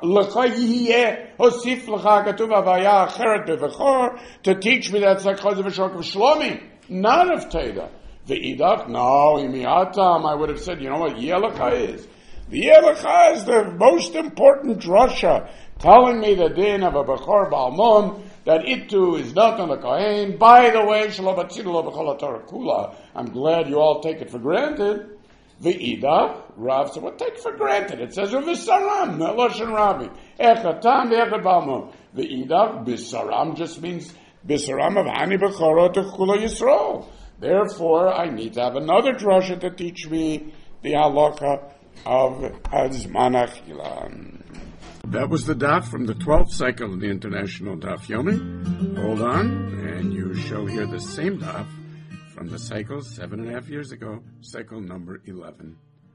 hosif l'cha katuv avaya acheret bevechor, to teach me that's like chazav hashok of shlomi, not of teda. V'idach, no, imiatam, I would have said, you know what Yelecha is? The Yelecha is the most important drasha, telling me the din of a bechor balmon, that it too is not on the kohen. By the way, shalobatzid lo b'chol haTorah kula. I'm glad you all take it for granted. V'ida, Rav said, what take for granted? It says, V'saram, Loshen Ravi. Echatam, Echad Balmo. V'ida, B'saram just means, B'saram of Hani B'chorot Kula Yisrael. Therefore, I need to have another drasha to teach me the halacha of Azman Achila. That was the daf from the 12th cycle of the International Daf Yomi. Hold on, and you shall hear the same daf from the cycle 7.5 years ago, cycle number 11.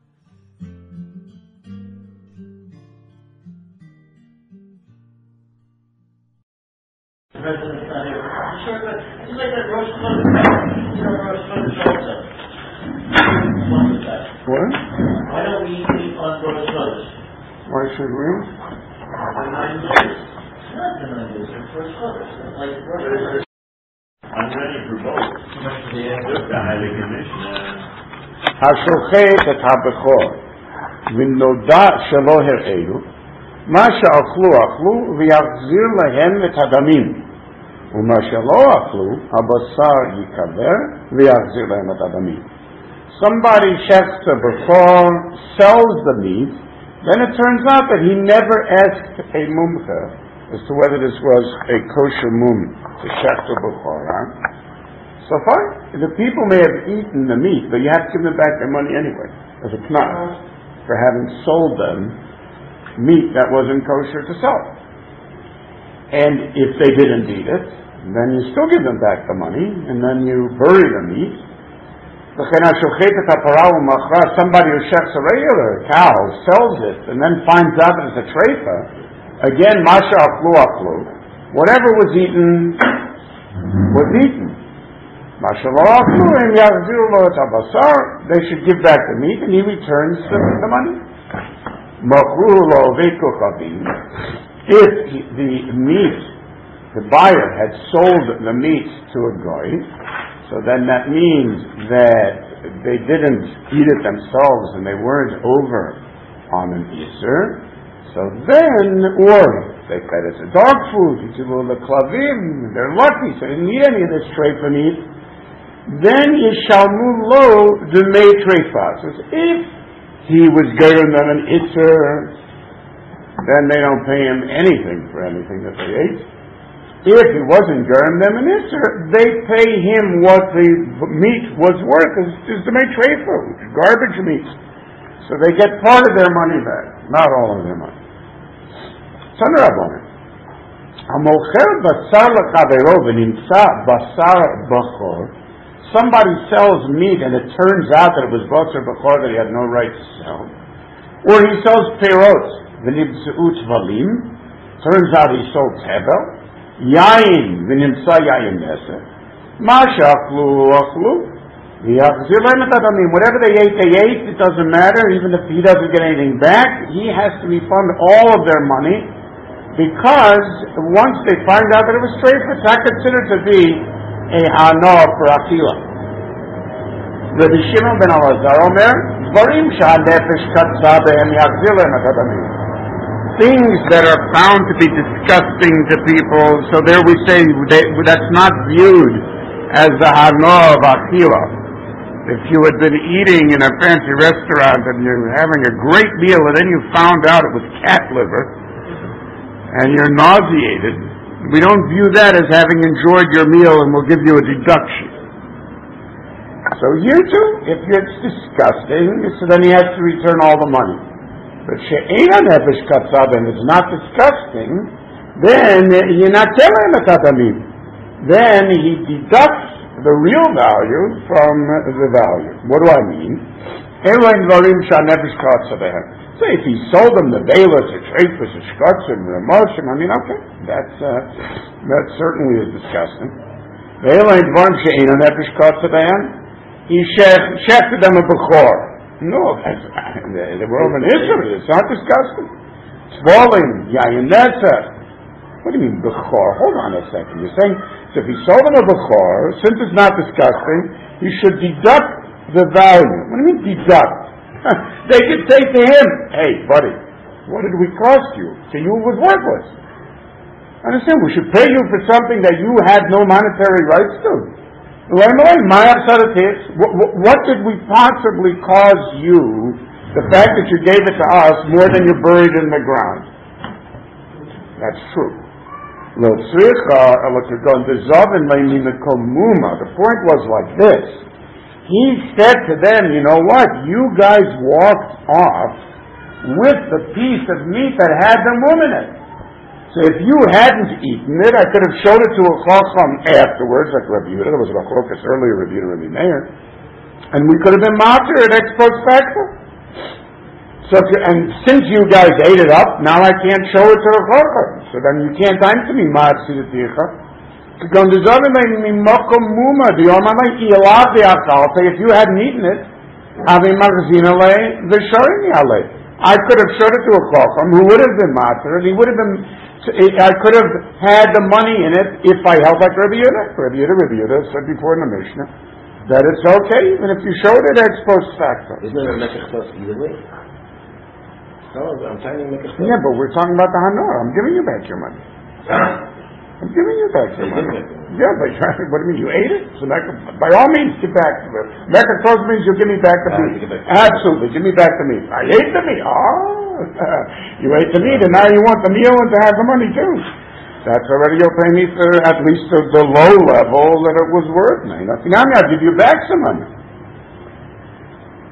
What? Why don't we eat on Rosh Chodesh? Why should we? For 9 years. Not the 9 years, it's Rosh Chodesh. Like Rosh Chodesh. I'm ready for both. השוחט את הבכור ונודע שלא הראו מה שאכלו אכלו ויחזיר להם את הדמים ומה שלא אכלו הבשר יקבר ויחזיר להם את הדמים. Somebody checks the bechor, sells the meat, then it turns out that he never asked a mumcha as to whether this was a kosher mum to check the bechor, huh? So fine, the people may have eaten the meat, but you have to give them back their money anyway, as a knas. for having sold them meat that wasn't kosher to sell. And if they didn't eat it, then you still give them back the money, and then you bury the meat. Somebody who shechs a regular cow, sells it, and then finds out that it's a treifa, again, masha achlu achlu, whatever was eaten, was eaten. Masha lo achlu, and yachziru lo et habasar, they should give back the meat, and he returns the money. Machru lo veiku chavim, if the meat, the buyer had sold the meat to a goy, so then that means that they didn't eat it themselves and they weren't over on an Isser. So then, or they said it's a dog food, the klavim, they're lucky, so they didn't eat any of this treifa meat. Then yishalmu lo d'mei treifa. So if he was giving them an Isser, then they don't pay him anything for anything that they ate. If he wasn't giving them an Isser, they pay him what the meat was worth, is the meat treifa, garbage meat. So they get part of their money back, not all of their money. Son Rabbanan, Hamocher basar l'chavero v'nimtza basar bachor. Somebody sells meat and it turns out that it was basar bachor that he had no right to sell. Or he sells perot v'nimtzeut valim. Turns out he sold tebel. Yain v'nimtza yain neser. Masha achlu achlu. Whatever they ate, it doesn't matter. Even if he doesn't get anything back, he has to refund all of their money, because once they find out that it was treifa, it's not considered to be a hana for akila. Rabbi Shimon ben Elazar Omer, Dvarim she'hanefesh katza behem yachzir lehem et hadamim. Things that are found to be disgusting to people, so there we say that's not viewed as the hana of akila. If you had been eating in a fancy restaurant and you're having a great meal and then you found out it was cat liver and you're nauseated, we don't view that as having enjoyed your meal and we'll give you a deduction. So here too, if it's disgusting, so then he has to return all the money. But she'eina nefesh katzah, and it's not disgusting, then you're not telling him atadamim. Then he deducts the real value from the value. What do I mean? So if he sold them the Beilas, the Treifas, the Shkotzim, the Moshim, I mean, okay, that certainly is disgusting. He shefted them a Bechor. No, they were over an Israel. It's not disgusting. Swallowing, Yayin Neser. What do you mean, Bechor? Hold on a second. You're saying, so if he sold them a Bechor, since it's not disgusting, he should deduct the value. What do you mean, deduct? They could say to him, hey, buddy, what did we cost you? To you it was worthless. Understand, we should pay you for something that you had no monetary rights to. What did we possibly cause you, the fact that you gave it to us, more than you buried in the ground? That's true. The point was like this. He said to them, you know what? You guys walked off with the piece of meat that had the mum in it. So if you hadn't eaten it, I could have showed it to a chacham afterwards, like Rabbi Yehuda. There was a machlokas earlier, Rabbi Yehuda, Rabbi Meir, and we could have been matir at ex post facto. So, and since you guys ate it up, now I can't show it to the chacham. So then you can't time to me matir the ticha. Say if you hadn't eaten it, I could have showed it to a chacham who would have been matir, and he would have been. I could have had the money in it if I held like Rabbi Yehuda. Rabbi Yehuda said before in the Mishnah that it's okay even if you showed it ex post facto. Isn't it a mekach either way? No, I'm trying to make a Yeah, but we're talking about the hanor. I'm giving you back your money. I'm giving you back your money. Yeah, but what do you mean? You ate it? So by all means, give back to it. Mekach means you'll give me back the meat. Absolutely, give me back the meat. I ate the meat. You ate the meat, and now you want the meal and to have the money too. That's already you'll pay me for at least the low level that it was worth. Now I'm going to give you back some money.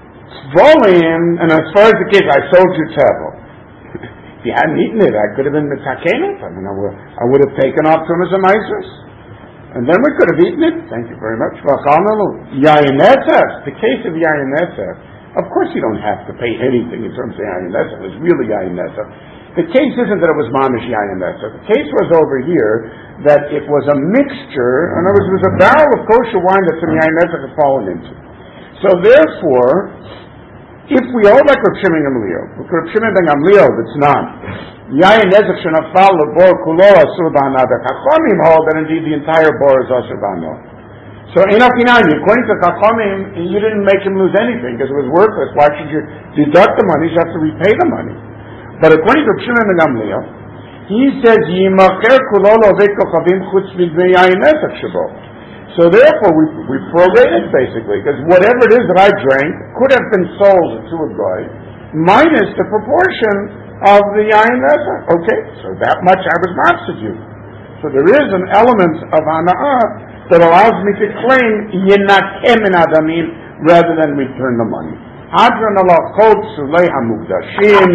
Volim, and as far as the case, I sold you tevel. If you hadn't eaten it, I could have been mitakenet. I would have taken off Trumas and Meisers. And then we could have eaten it. Thank you very much. Yayin Netzef, the case of Yayin Netzef, of course you don't have to pay anything in terms of Yayin Netzef. It was really Yayin Netzef. The case isn't that it was Mamish Yayin Netzef. The case was over here that it was a mixture, in other words, it was a barrel of kosher wine that some Yayin Netzef had fallen into. So therefore, if we hold like Reb Shimon ben Gamliel, it's not. Yayin Nezek shenafal lebor kulo asur b'hana. The Chachamim hold that indeed the entire bor is asur b'hana. So inafinani, according to Chachamim, you didn't make him lose anything because it was worthless. Why should you deduct the money? You have to repay the money. But according to Reb Shimon ben Gamliel, he says yimacher kulo lovei kochavim chutz midvei yayin nezek shebo. So therefore, we prorate it basically, because whatever it is that I drank could have been sold to a guy, minus the proportion of the yayin nezek. Okay, so that much I was mafsid you. So there is an element of hana'ah that allows me to claim yinakem in adamim rather than return the money. Hadran Allah chod sulei hamukdashim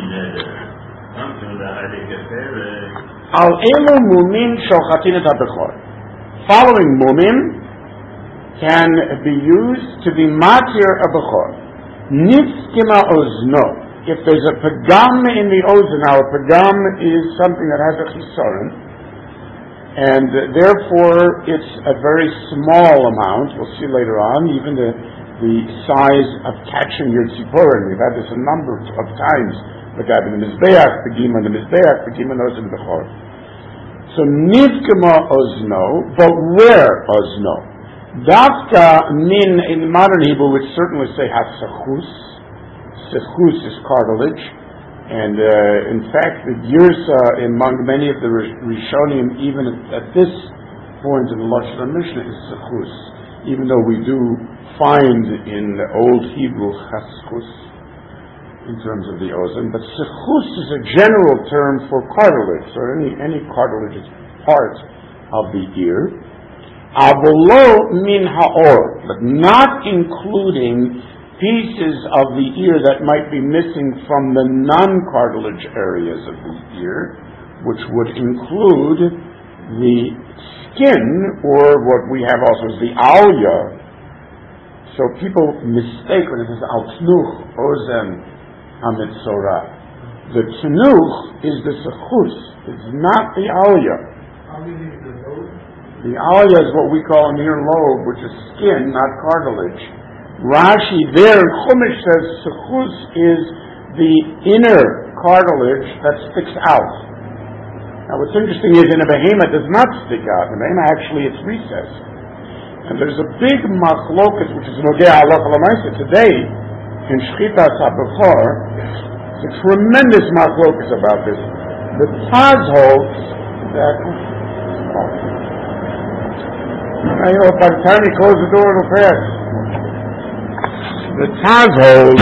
al elu mumin shochatin et habechor. Following mumin can be used to be matir a bechor. Nitzkima ozno. If there's a pagam in the ozen, now a pagam is something that has a chisaron, and therefore it's a very small amount. We'll see later on, even the size of catching your tziporin. We've had this a number of times. The guy in the mizbeach, pagim on the mizbeach, pagim on ozen bechor. So nivkema ozno, but where ozno? Dafka min in modern Hebrew would certainly say hasachus. Sechus is cartilage, and in fact the girsa among many of the Rishonim, even at this point in the Lashon Mishnah, is sechus. Even though we do find in the Old Hebrew chaskus in terms of the ozen, but sechus is a general term for cartilage, or any cartilageous part of the ear. Avolo min haor, but not including pieces of the ear that might be missing from the non-cartilage areas of the ear, which would include the skin, or what we have also as the alya. So people mistake when it says al tnuch ozen Hamitzorah. The tnuch is the sechus. It's not the alya. The alya is what we call an ear lobe, which is skin, not cartilage. Rashi there in Chumash says sechus is the inner cartilage that sticks out. Now what's interesting is in a behemoth it does not stick out. In a behemoth actually it's recessed. And there's a big machlokas which is nogea halacha l'maaseh today in Shchitas HaBechor. It's a tremendous machlokas about this. The Taz holds that by the time you close the door it'll pass. The Taz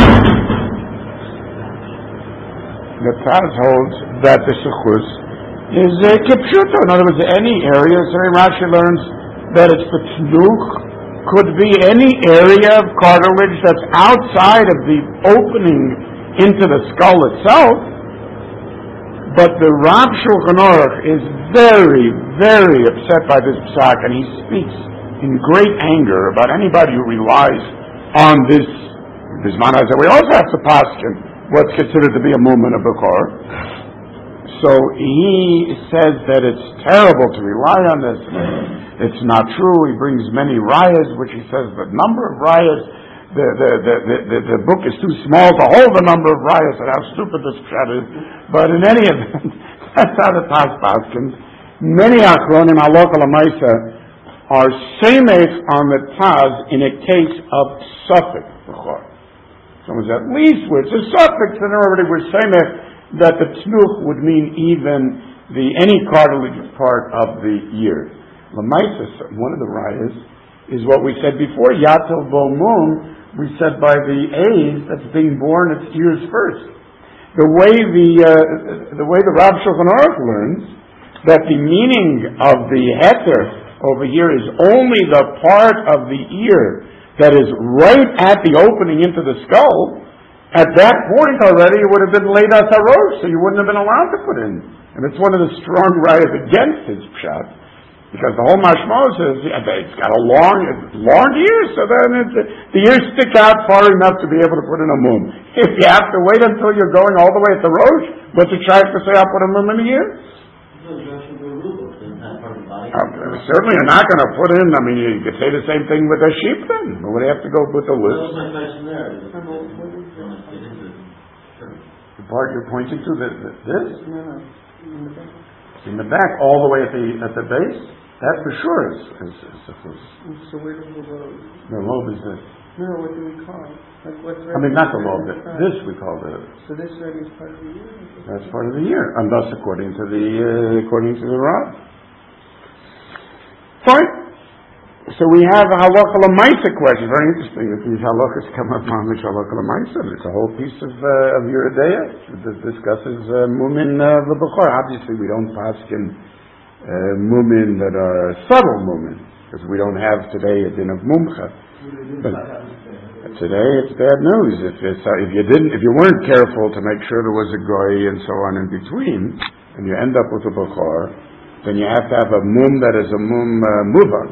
holds that the sechus is kipshuto. In other words, any area, so Rashi learns that it's the tnuch, could be any area of cartilage that's outside of the opening into the skull itself. But the Rav Shulchan Aruch is very, very upset by this psak, and he speaks in great anger about anybody who relies on this Bisman Hazeh. We also have to paskin what's considered to be a movement of Bechor. So he says that it's terrible to rely on this. It's not true. He brings many rayas, which he says the number of rayas, the book is too small to hold the number of rayas, and how stupid this chat is. But in any event, that's how the Taz paskins. Many achronim halacha l'maaseh are samech on the Taz in a case of suffix bechor. Someone's at least where it's a suffix, and already we're samech that the tnuch would mean even any cartilage part of the ear. L'maaseh, one of the rayas, is what we said before, Yatel Bo Mum, we said by the A's that's being born, its ears first. The way the Rav Shulchan Aruch learns that the meaning of the heter over here is only the part of the ear that is right at the opening into the skull, at that point already it would have been laid out harosh, so you wouldn't have been allowed to put in. And it's one of the strong rayas against his pshat, because the whole mashma says it's got a long ear, so then the ears stick out far enough to be able to put in a mum. If you have to wait until you're going all the way at the rosh, but to try to say I'll put a mum in the ear? Certainly you're not going to put in, I mean, you could say the same thing with a sheep then. Would you have to go with the list? The part you're pointing to, this? In the back, all the way at the base? That for sure is So where does the lobe? The lobe is this. No, what do we call it? Like what's I mean, not the lobe. This we call the. So this already is part of the ear? That's part of the ear, and thus according to the Rav. Fine. So we have a halacha l'maisa question. Very interesting that these halachas come up on the halacha l'maisa. It's a whole piece of Yoreh De'ah that discusses mumin v'bechor. Obviously, we don't paskin mumin that are subtle mumin because we don't have today a din of mumcha. But today it's bad news. If you weren't careful to make sure there was a goy and so on in between, and you end up with a bechor, then you have to have a mum that is a mum mubah.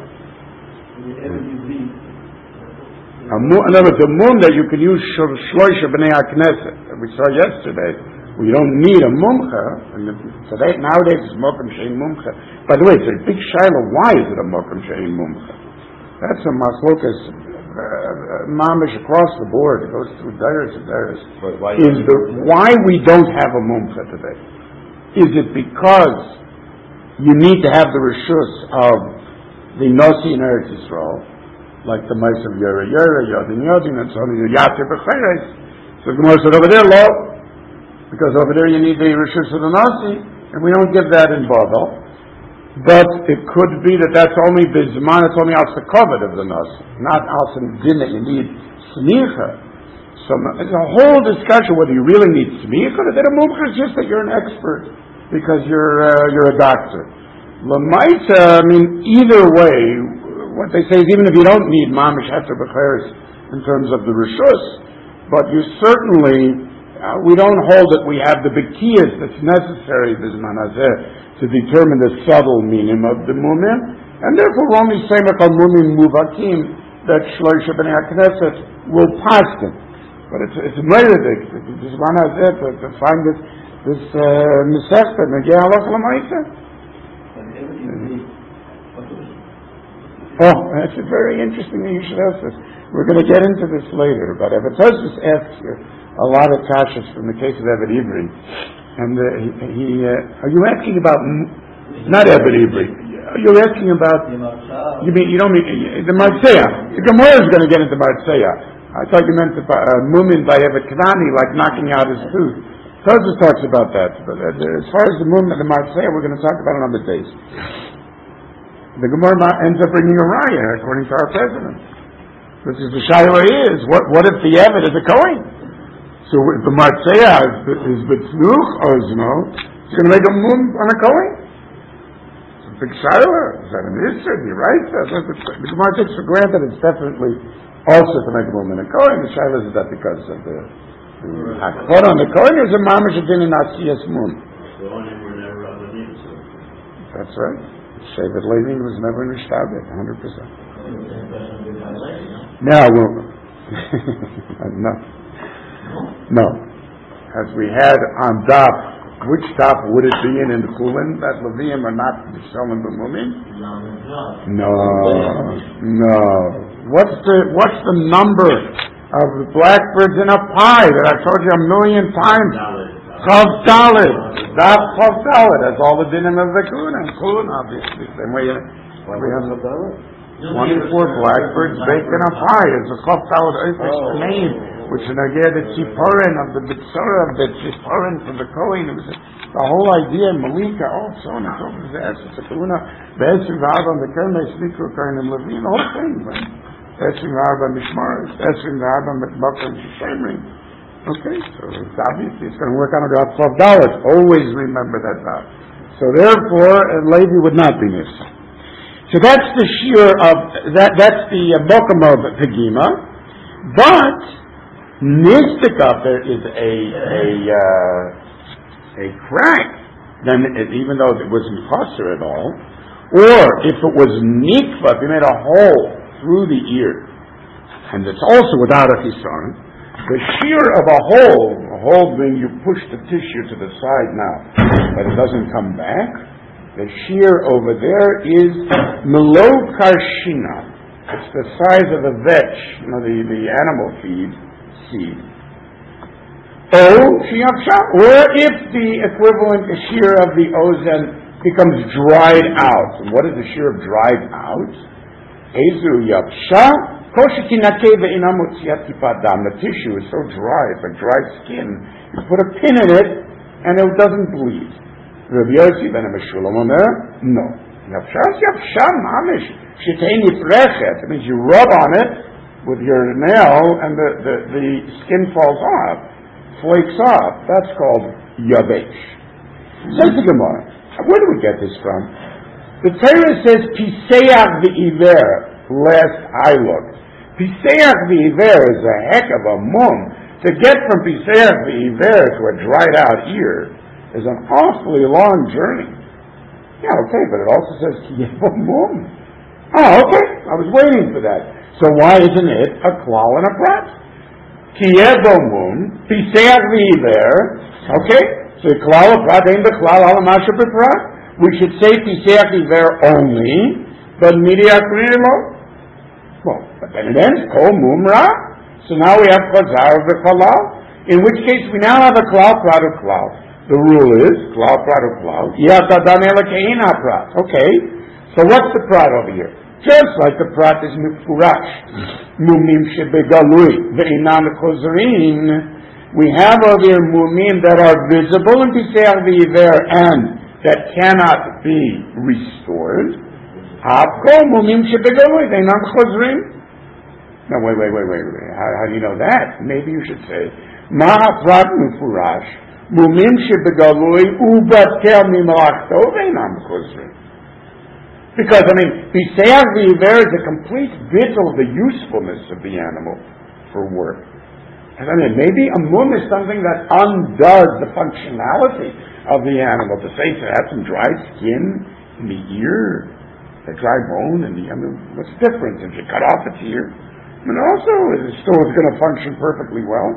In other words, a mum that you can use shloisha b'nei hakneset. We saw yesterday. We don't need a mumcha. Today, nowadays, it's mokum shein mumcha. By the way, it's a big shiloh. Why is it a mokum shein mumcha? That's a machlokas mamish across the board. It goes through dayers and dayers. Why we don't have a mumcha today? Is it because you need to have the reshus of the Nasi in Eretz Yisrael, like the mice of Yoreh Yodin, and so on, Yatir B'Cheres. So the Gemara said over there, lo, because over there you need the reshus of the Nasi, and we don't give that in Babel. But it could be that that's only Bizman, it's only al Sekovat of the Nasi, not al Din that you need Smicha. So it's a whole discussion whether you really need Smicha, or that a mumcha is just that you're an expert because you're a doctor. L'maisa, I mean, either way, what they say is even if you don't need mamish heter b'cheres in terms of the reshus, but you certainly, we don't hold that we have the bekiyas that's necessary b'zman hazeh to determine the subtle meaning of the mumin, and therefore we're only saying on mumin muvakim that shloisha b'nei hakneset will paskin. But it's meridic b'zman hazeh to find this mesechta negei halach l'maisa. Oh, that's very interesting that you should ask this. We're going to get into this later, but Eved asks a lot of kashas from the case of Eved Ivri, and are you asking about not Eved Ivri? Are you asking about? You don't mean the Marseya? The Gemara is going to get into Marseya. I thought you meant mumin by Eved Kanani, like knocking out his tooth. Tozus talks about that, but as far as the mumin and the Marseya, we're going to talk about it on other days. The Gemara ends up bringing a raya, according to our president. Which is the Shaila is, what if the Eved is a Kohen? So if the Marseya is B'tznuch, or no, he's going to make a mum on a Kohen? It's a big Shaila. Is that an issue? You're right. The Gemara takes for granted it's definitely also to make a mum on a Kohen. The Shaila is that because of the Hakvot on the Kohen is a mamish din in Asiyas mum. That's right. Shevet Levin was never nishtabed, 100%. Now, no. As we had on Daf, which Daf would it be in Chulin that Leviim are not Shalom B'Mumin? No. What's the number of the blackbirds in a pie that I've told you a million times? Chav Dalet. Daf Chav Dalet. That's all the dinim of the Chulin, obviously. Same way we have 24 blackbirds baked in a pie. It's a Chav Dalet name, which is again the Tziporin of the Bitzora of the Tziporin from the Kohen. It was the whole idea, Malika, so on and so forth. It's a Kuna, Be'esim V'Arba, the Kermes, Mikro, Kain, and Levine, the whole thing, right? Be'esim V'Arba, Mishmaris, Be'esim V'Arba, Mikbakar, and Shishemri. Okay, so it's obviously it's going to work on about $12. Always remember that. So therefore, Levi would not be missing. So that's the shear of that's the mokum of Pegima, but Nistika, there is a crack. Then, even though it wasn't chaser at all, or if it was nikva, if you made a hole through the ear, and it's also without a chisaron, the shear of a hole being you push the tissue to the side now, but it doesn't come back. The shear over there is melo karshina. It's the size of a vetch, the animal feed seed. Or if the equivalent shear of the ozen becomes dried out. And what is the shear of dried out? Ezu yapsha koshitinake ve'inamotziat tipat dam. The tissue is so dry, it's like dry skin. You put a pin in it, and it doesn't bleed. Rabbi Yossi ben Meshulam Omer, no. Yapsha is yapsha mamish. Shitei nifrechet. It means you rub on it with your nail, and the skin falls off, flakes off. That's called yavesh. Says the Gemara. Where do we get this from? The Torah says piseach v'iver. Last I looked, piseach v'iver is a heck of a mum. To get from piseach v'iver to a dried out ear is an awfully long journey. Yeah, okay, but it also says kiyevo mum. Oh, okay. I was waiting for that. So why isn't it a klal and a prat? Kiyevo mum, piseach v'iver. Okay, so klal a prat ain't the klal ala masha b'prat. We should say piseach v'iver only, but midiach rilo. Well, but then it ends kol mumra. So now we have chazar of the klal. In which case we now have a klal prat of klal. The rule is klal prat of klal. Yatadan elakeina prat. Okay, so what's the prat over here? Just like the prat is mifurash, mumim shebegalui ve'inam chozrin. We have over here mumim that are visible in piseach v'iver and that cannot be restored. Hapko mumim shebegalui ve'inam chozrin. Now wait. How do you know that? Maybe you should say maha prat mifurash mumim shebegalui ubatel mimalachto ve'inam chozrin. Because, piseach v'iver is a complete bittul of the usefulness of the animal for work. And maybe a mum is something that undoes the functionality of the animal. To say to have some dry skin in the ear, a dry bone in the what's the difference if you cut off its ear? Also, it's still going to function perfectly well.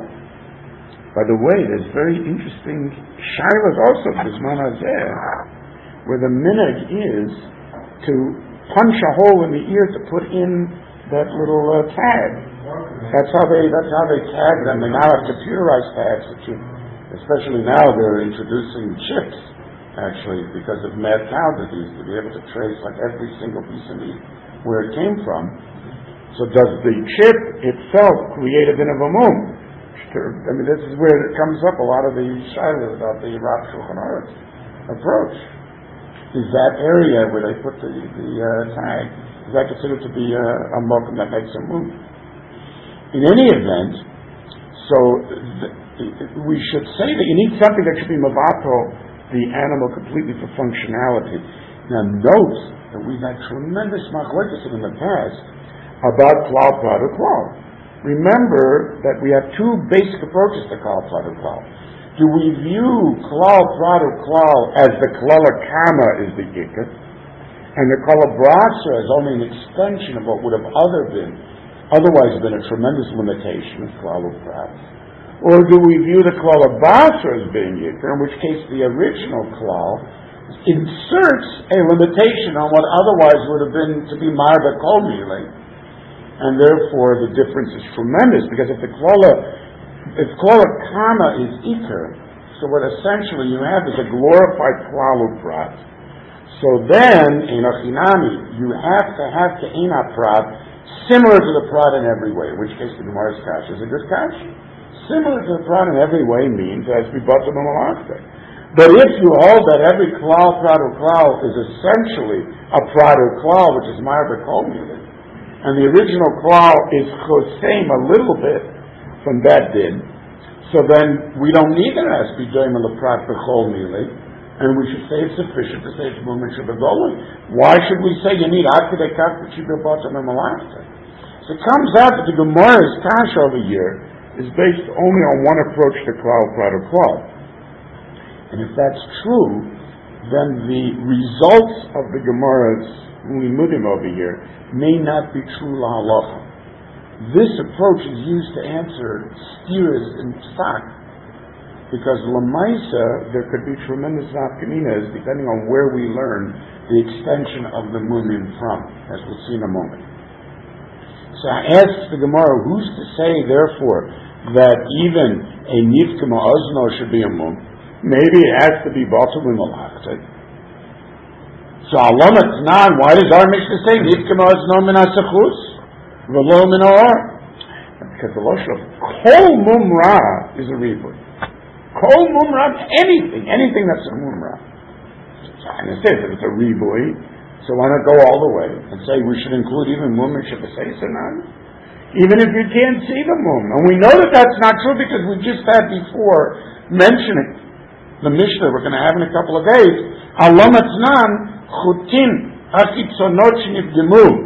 By the way, there's very interesting shilas also for Zman Hazeh, where the minhag is to punch a hole in the ear to put in that little tag. That's how they tag them. They now have computerized tags, especially now they're introducing chips, actually, because of mad cow disease, to be able to trace like every single piece of meat where it came from. So does the chip itself create a din of a mum? This is where it comes up, a lot of the shilas about the Rav Shulchan Aruch approach. Is that area where they put the tag, is that considered to be a mokum that makes a move? In any event, so we should say that you need something that should be mavato the animal completely for functionality. Now note that we've had tremendous machlokes in the past about klal prat or klal. Remember that we have two basic approaches to klal prat or klal. Do we view klal prat or klal as the klal kama is the ikar, and the klal brasa is only an extension of what would have otherwise been a tremendous limitation of klal prat? Or do we view the klal brasa as being ikar, in which case the original klal inserts a limitation on what otherwise would have been to be marba kol milei, and therefore the difference is tremendous, because if klal kama is ikar, so what essentially you have is a glorified klal prat. So then, in achinami, you have to have ke'ina prat similar to the prat in every way, in which case the Gemara's kash is a good kash. Similar to the prat in every way means as we bought the malachta. But if you hold that every klal prat or klal is essentially a prat or klal, which is marba kol milei, and the original klal is choseim a little bit from that din, so then we don't need an aspi doim l'prat b'chol milei, and we should say it's sufficient to say it's Mumin Shabbagolim. Why should we say you need Akidei Kak B'Shibir B'Otam and Malachta? So it comes out that the Gemara's Kash over here is based only on one approach to Klal Prat or Klal. And if that's true, then the results of the Gemara's Limudim over here may not be true lahalacha. This approach is used to answer steers in Psak, because Lamaisa, there could be tremendous nafkaminas depending on where we learn the extension of the Mumin from, as we'll see in a moment. So I asked the Gemara, who's to say, therefore, that even a Nifkama Ozno should be a Mum? Maybe it has to be Batul Malachta. So Allah Matznan, why does our Mishnah say Nifkama Ozno min Asachus? V'lo min Or? Because the Lashon of Kol Mumra is a reboot. Kol Mumra, anything that's a Mumra. So I understand that it's a reboot, so why not go all the way and say we should include even Mum and Shabbasesanan? Even if you can't see the Mum. And we know that that's not true because we just had before mentioning the Mishnah we're going to have in a couple of days. Allah Matznan, Chutin, Achitzonot Shnifgemu.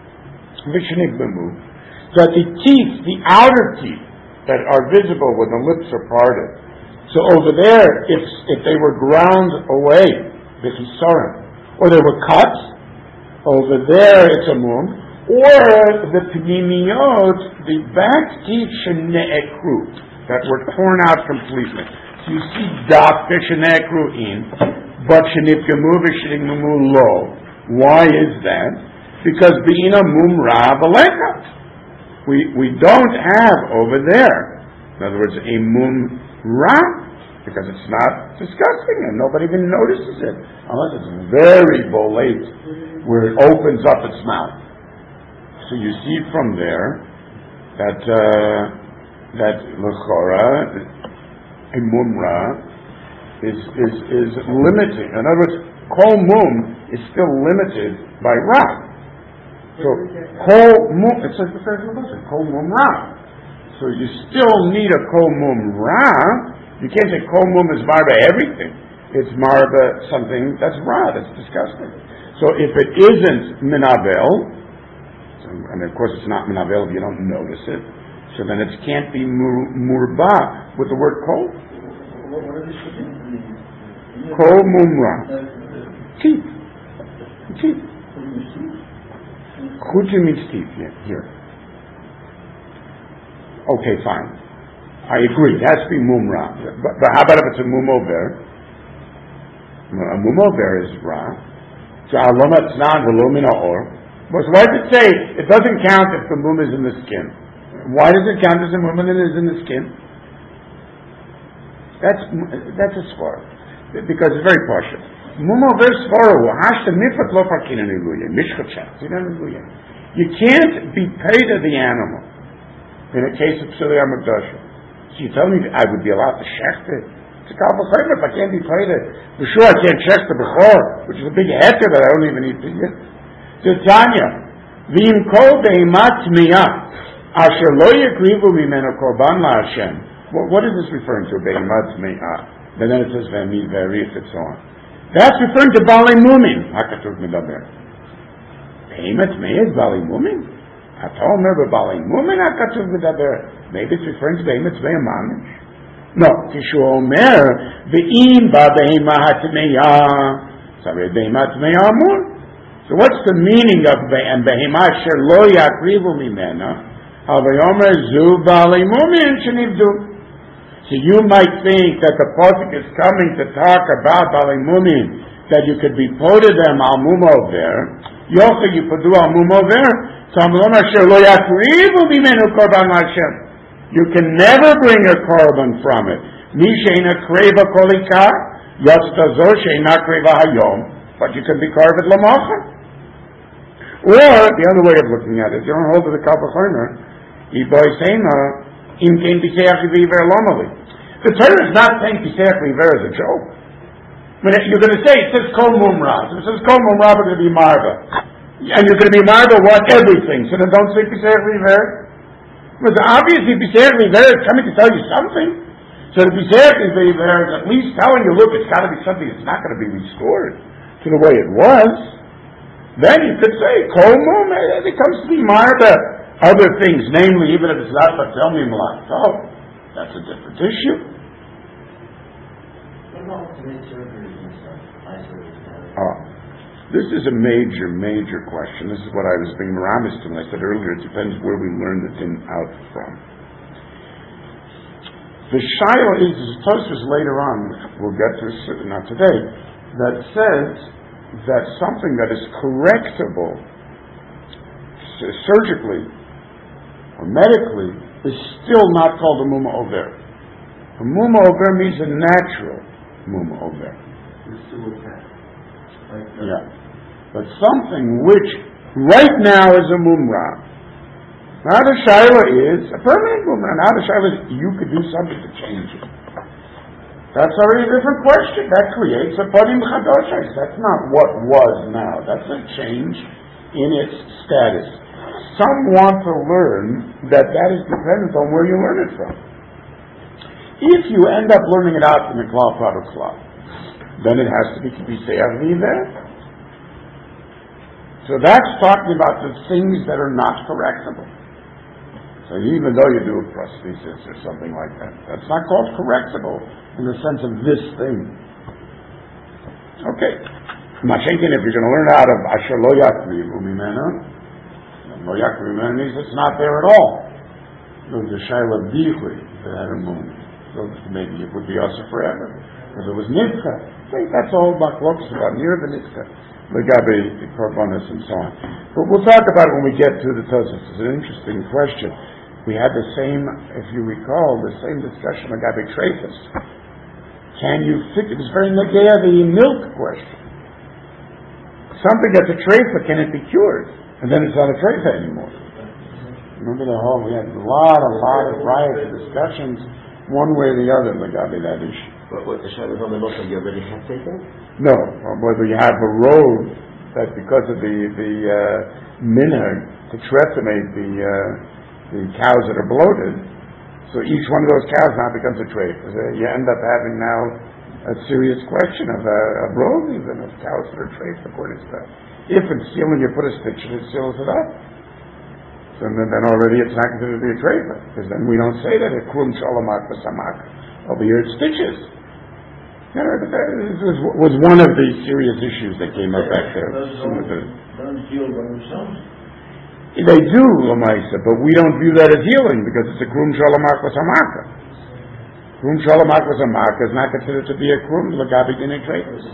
That the teeth, the outer teeth that are visible when the lips are parted. So over there, if they were ground away, the chisaron, or they were cut, over there it's a mum, or the pnimiyot, the back teeth shene'ekru, that were torn out completely. So you see daf shene'ekru in, but shenifgemu v'shenigmemu lo. Why is that? Because beina mumra b'lekat. We don't have over there, in other words, a mumra, because it's not disgusting and nobody even notices it, unless it's very bolate, where it opens up its mouth. So you see from there that l'chora, a mumra, is limited. In other words, kol mum is still limited by ra. So, kol mum, it says kol mum ra. So you still need a kol mum ra. You can't say kol mum is marba everything. It's marba something that's ra, that's disgusting. So if it isn't minavel, and of course it's not minavel if you don't notice it, so then it can't be murba with the word kol. Kol mum ra. Teeth. Chutim means teeth here. Okay, fine. I agree. It has to be mumra. But how about if it's a mumover? A mumover is ra. So aloma tznan v'lo min ha'or. So why does it say it doesn't count if the mum is in the skin? Why does it count as a mum and it is in the skin? That's a svara. Because it's very partial. Mumover svara hashta mifat lo parkinan iluya mishchat shat. You can't be paid to the animal in a case of Psuli HaMikdash. So you tell me I would be allowed to shecht it? It's a couple of if I can't be paid it. For sure I can't shecht the Bechor, which is a big heter that I don't even need to get. So Tanya, v'im kol behemat tmiyah, asher lo yekrivu mimeno korban la'Hashem. What is this referring to, behemat tmiyah? Then it says v'mi v'arif and so on. That's referring to Balei Mumin, HaKatuv Medaber. Behemat tmiyah is Balei Mumin? Atomer b'Balei Mumin HaKatuv Medaber. Maybe it's referring to Behemat tmiyah Mamish. No, Tishu Omer, V'im ba'behema ha'tmiyah. So behemat tmiyah amur. So what's the meaning of behema asher lo yakrivu mimena? Havayomer zu Balei Mumin shenivdu. So you might think that the pasuk is coming to talk about Balei Mumin, that you could be poted them al mumover. Yocha you could do al mumover. So Havayomer asher lo yakrivu mimenu korban Hashem. You can never bring a korban from it. Misheina kreva kolikar, yasta zo sheina kreva hayom. But you can be carved lamacha. Or the other way of looking at it, you don't hold to the Kalvachomer. The Torah is not saying Piseach Liver as a joke. When you're going to say it says Kol Mumra. So it says Kol Mumra, we're going to be Marva. And you're going to be Marva what? Everything. So then don't say Piseach Liver. Because obviously Piseach Liver is coming to tell you something. So to be certain there is at least telling you, look, it's got to be something that's not going to be restored to the way it was. Then you could say, Kol Mum, it comes to be marba other things, namely, even if it's not Batel Mimlat. Oh, that's a different issue. What about to make surgeries and stuff? Eye surgeries. Oh, this is a major, major question. This is what I was being meramis to when I said earlier, it depends where we learn the thing out from. The Shaila is Tosfos later on, we'll get to it, not today, that says that something that is correctable surgically or medically is still not called a muma over. A muma over means a natural muma over. Yeah. But something which right now is a mumra. Now the shaila is a permanent mumra. Now the shaila is you could do something to change it. That's already a different question. That creates a padim chadoshes. That's not what was now. That's a change in its status. Some want to learn that is dependent on where you learn it from. If you end up learning it out in the klal product klal, then it has to be Kibiseyavi there. So that's talking about the things that are not correctable. So even though you do a prosthesis or something like that, that's not called correctable in the sense of this thing. Okay. Mashenkin, if you're going to learn out of Asher Lo Yakrivu Mimena, Lo Yakrivu Mimena means it's not there at all. The Shaila Bichli, that had a moon. So maybe it would be also forever. Because it was Nitka. I think that's all Bakloks about, near the Nitka. Legabe, Korbanos, and so on. But we'll talk about it when we get to the Tosfos. It's an interesting question. We had the same, if you recall, the same discussion Legabe Treifus. Can you fix it? It was very Negea, the milk question. Something that's a treifa, can it be cured? And then it's not a treifa anymore. Remember we had a lot of riot discussions, one way or the other, Legabe, that issue. But what the Shabbos on the Muslim, you already have taken? No, whether you have a road that because of the minhag to trephonate the cows that are bloated, so each one of those cows now becomes a treifa. You end up having now a serious question of a road, even of cows that are treifa according to that. If it's sealing, you put a stitch and it seals it up. So then already it's not considered to be a treifa, because then we don't say that it krum shalamak v'samak. Over here it stitches. This was one of the serious issues that came up back there. They do, Lamaisa, but we don't view that as healing because it's a krum shalamak v'samaka. Krum shalamak v'samaka is not considered to be a krum l'gabi dinei treifus.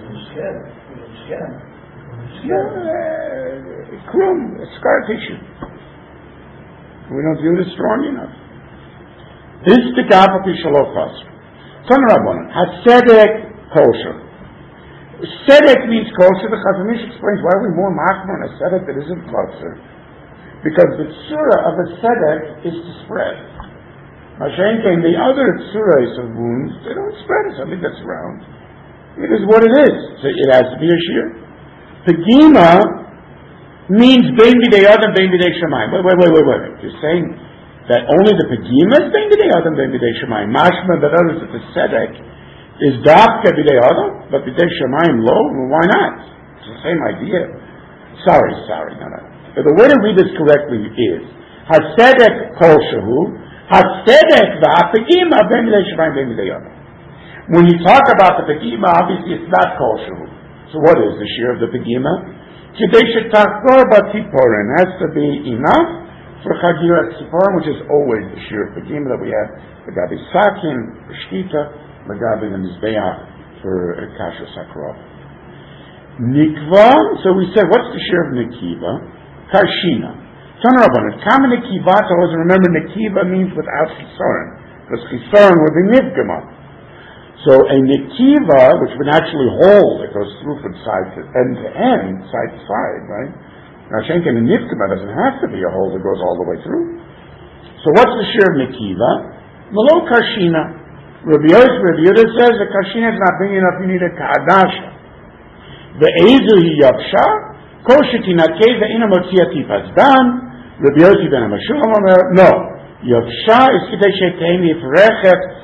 Krum, scar tissue. We don't view it as strong enough. This the gabapi shalochas. Son Rabbanan, hasedek kosher. Sedek means kosher. The Chazon Ish explains why are we more machmir on a sedek that isn't kosher. Because the tsura of a sedek is to spread. Mashenkein, the other tsuras of wounds, they don't spread. It's something that's round. It is what it is. So it has to be a shear. Pegima means bein b'dei adam, bein b'dei shemayim. Wait. You're saying that only the pegima is bein b'dei adam, bein b'dei shemayim. Mashma that others that the sedek is dafka b'dei adam, but b'dei shemayim lo. Well, why not? It's the same idea. Sorry, no. But the way to read this correctly is hasedek kol shehu, hasedek v'hapegima bein b'dei shemayim, bein b'dei adam. When you talk about the pegima, obviously it's not kol shehu. So what is the shear of the pegima? Kidei shetakor b'tziporin has to be enough for chagirat tziporin, which is always the shear of pegima that we have legabi sakin, for shkita, legabi the mizbeach for kasher sakrov. Nikva. So we said, what's the shear of nikiva? Karshina. Tana Rabbanan. Kama nikiva. So always remember, nikiva means without chisaron, because chisaron would be nivgama. So a nikiva, which would actually hold, it goes through from side to end, side to side, right? Now, Shenkin and nivgama doesn't have to be a hole that goes all the way through. So what's the shear of nikiva? Malo karshina. Rabbi Yehuda says that karshina is not big enough, you need a ka'adasha. The ezu hi yavsha, koshetinakei ve'ina motzia tifas dam, Rabbi Yossi ben HaMashulam, no. Yavsha is kidei she'teim yifrechet,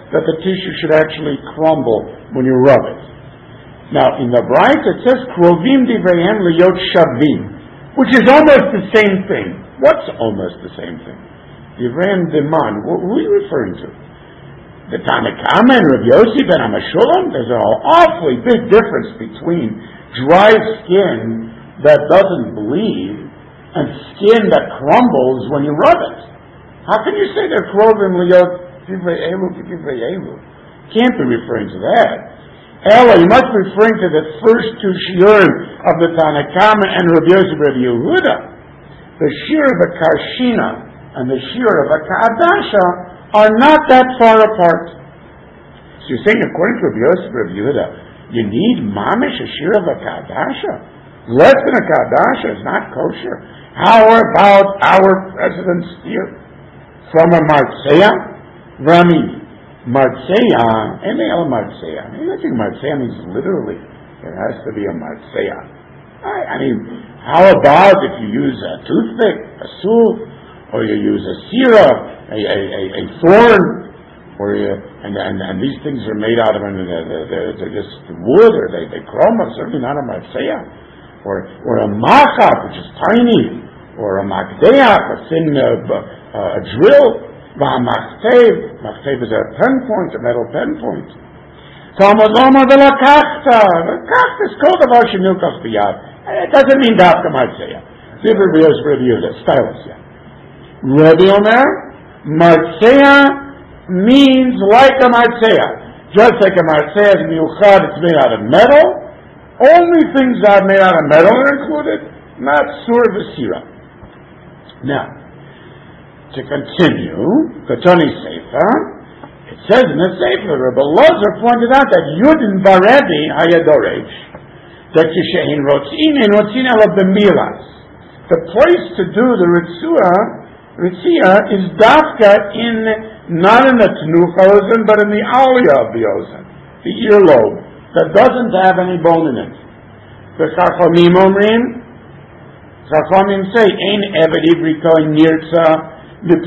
that the tissue should actually crumble when you rub it. Now, in the Braita it says, Krovim divreihem liyot shavim, which is almost the same thing. What's almost the same thing? Divreihem deman, what are we referring to? The Tanna Kama and Rav Yossi ben Amashulam, there's an awfully big difference between dry skin that doesn't bleed and skin that crumbles when you rub it. How can you say they're Krovim liyot divreihem? Can't be referring to that. Ella, you must be referring to the first two shiurim of the Tanna Kama and Rav Yosef Rav Yehuda. The shiur of a Karshina and the shiur of a Ka'adasha are not that far apart. So you're saying, according to Rav Yosef Rav Yehuda, you need mamish a shiur of a Ka'adasha? Less than a Ka'adasha is not kosher. How about our president's here from a Martzeya? Rami. Martzeya, any other Martzeya. I think Martzeya means literally, there has to be a Martzeya. I mean, how about if you use a toothpick, a soul, or you use a sira, a thorn, or and these things are made out of, they're just wood, or they crumble, certainly not a Martzeya. Or a machat, which is tiny, or a makdeach, a thin a drill. Machtev is a pen point, a metal pen point. It doesn't mean dafka martzeya. Rabbi Omer, martzeya means like a martzeya. Just like a martzeya is miuchad, it's made out of metal. Only things that are made out of metal are included, not sur v'sira. Now, to continue, Katoni Sefer, it says in the Sefer, Rabbi Lozer pointed out that Yudin Barebi Hayadoresh, that Yishein Rotzin and Rotzin Ela B'milas. The place to do the Ritzia is Dafka not in the Tnucha Ozen, but in the Aliyah of the Ozen, the earlobe, that doesn't have any bone in it. The Chachamim Omrim, Chachamim say, Ein Eved Ivri Kohen Nirtza, it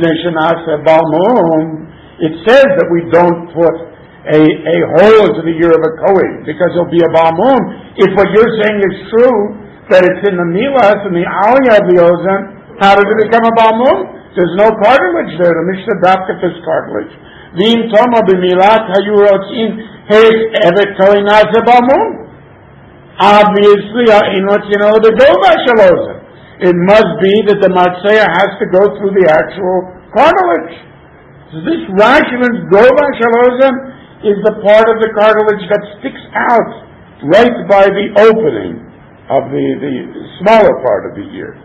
says that we don't put a hole into the ear of a Kohen because it'll be a balmum. If what you're saying is true, that it's in the milas and the aliyah of the ozen, how does it become a balmum? There's no cartilage there. The Mishnah dafka this cartilage. V'im toma b'milat hayurotzin heis evet Kohen as a balmum. Obviously, it must be that the Martzeya has to go through the actual cartilage. So this Rashid's Gova Shalozem is the part of the cartilage that sticks out right by the opening of the smaller part of the ear.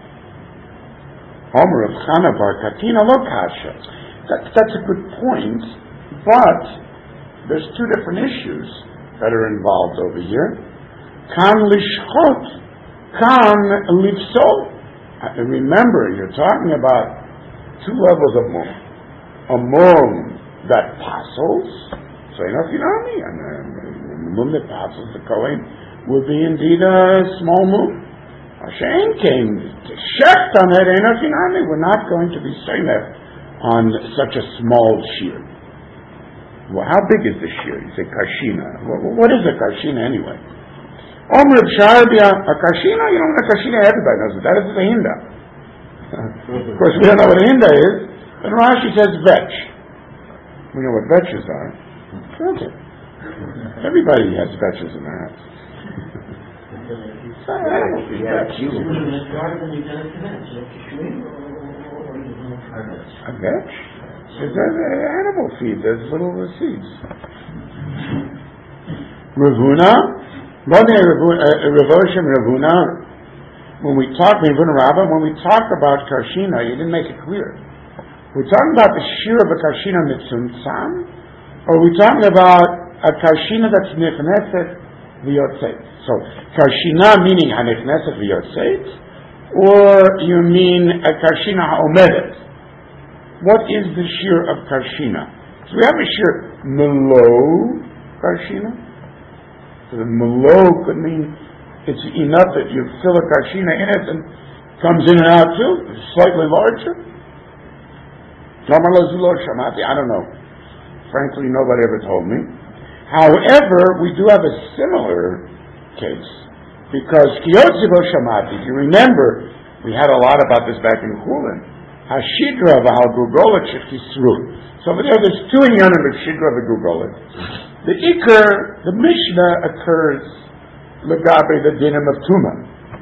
Homer of Chana Bar Katina Lokasha. That's a good point, but there's two different issues that are involved over here. Kan Lishchot. Kan lifsol. Remember, you're talking about two levels of mum. A mum that passels, so enough yinami, and the mum that passels the Kohen would be indeed a small mum. Hashem came to shecht on that enough yinami. We're not going to be saying that on such a small shear. Well, how big is the shear? You say karshina. What is a karshina anyway? Omer Sharbia, a Karshina, you know what a Karshina, everybody knows it. That is a Hinda. Of course, we don't know what a Hinda is, but Rashi says vetch. We know what vetches are. Okay. Everybody has vetches in their house. A vetch? It's an animal feed. There's little seeds. Ravuna. When we talk about Karshina, you didn't make it clear. We're talking about the shear of a Karshina mitzuntzam, or we're talking about a Karshina that's nechneset v'yotzeit. So, Karshina meaning hanechneset v'yotzeit, or you mean a Karshina ha'omedet. What is the shear of Karshina? So we have a shear melo Karshina. So the melo could mean it's enough that you fill a Karshina in it and comes in and out too. It's slightly larger. I don't know. frankly, nobody ever told me. However, we do have a similar case, because Kiyotzivo Shamati, if you remember, we had a lot about this back in Chulin. Hashidra v'hal gugolet shechisru. So over there, there's two inyanim of Shidra v'gugolet. The Iker, the Mishnah occurs legabe the dinim of Tuma.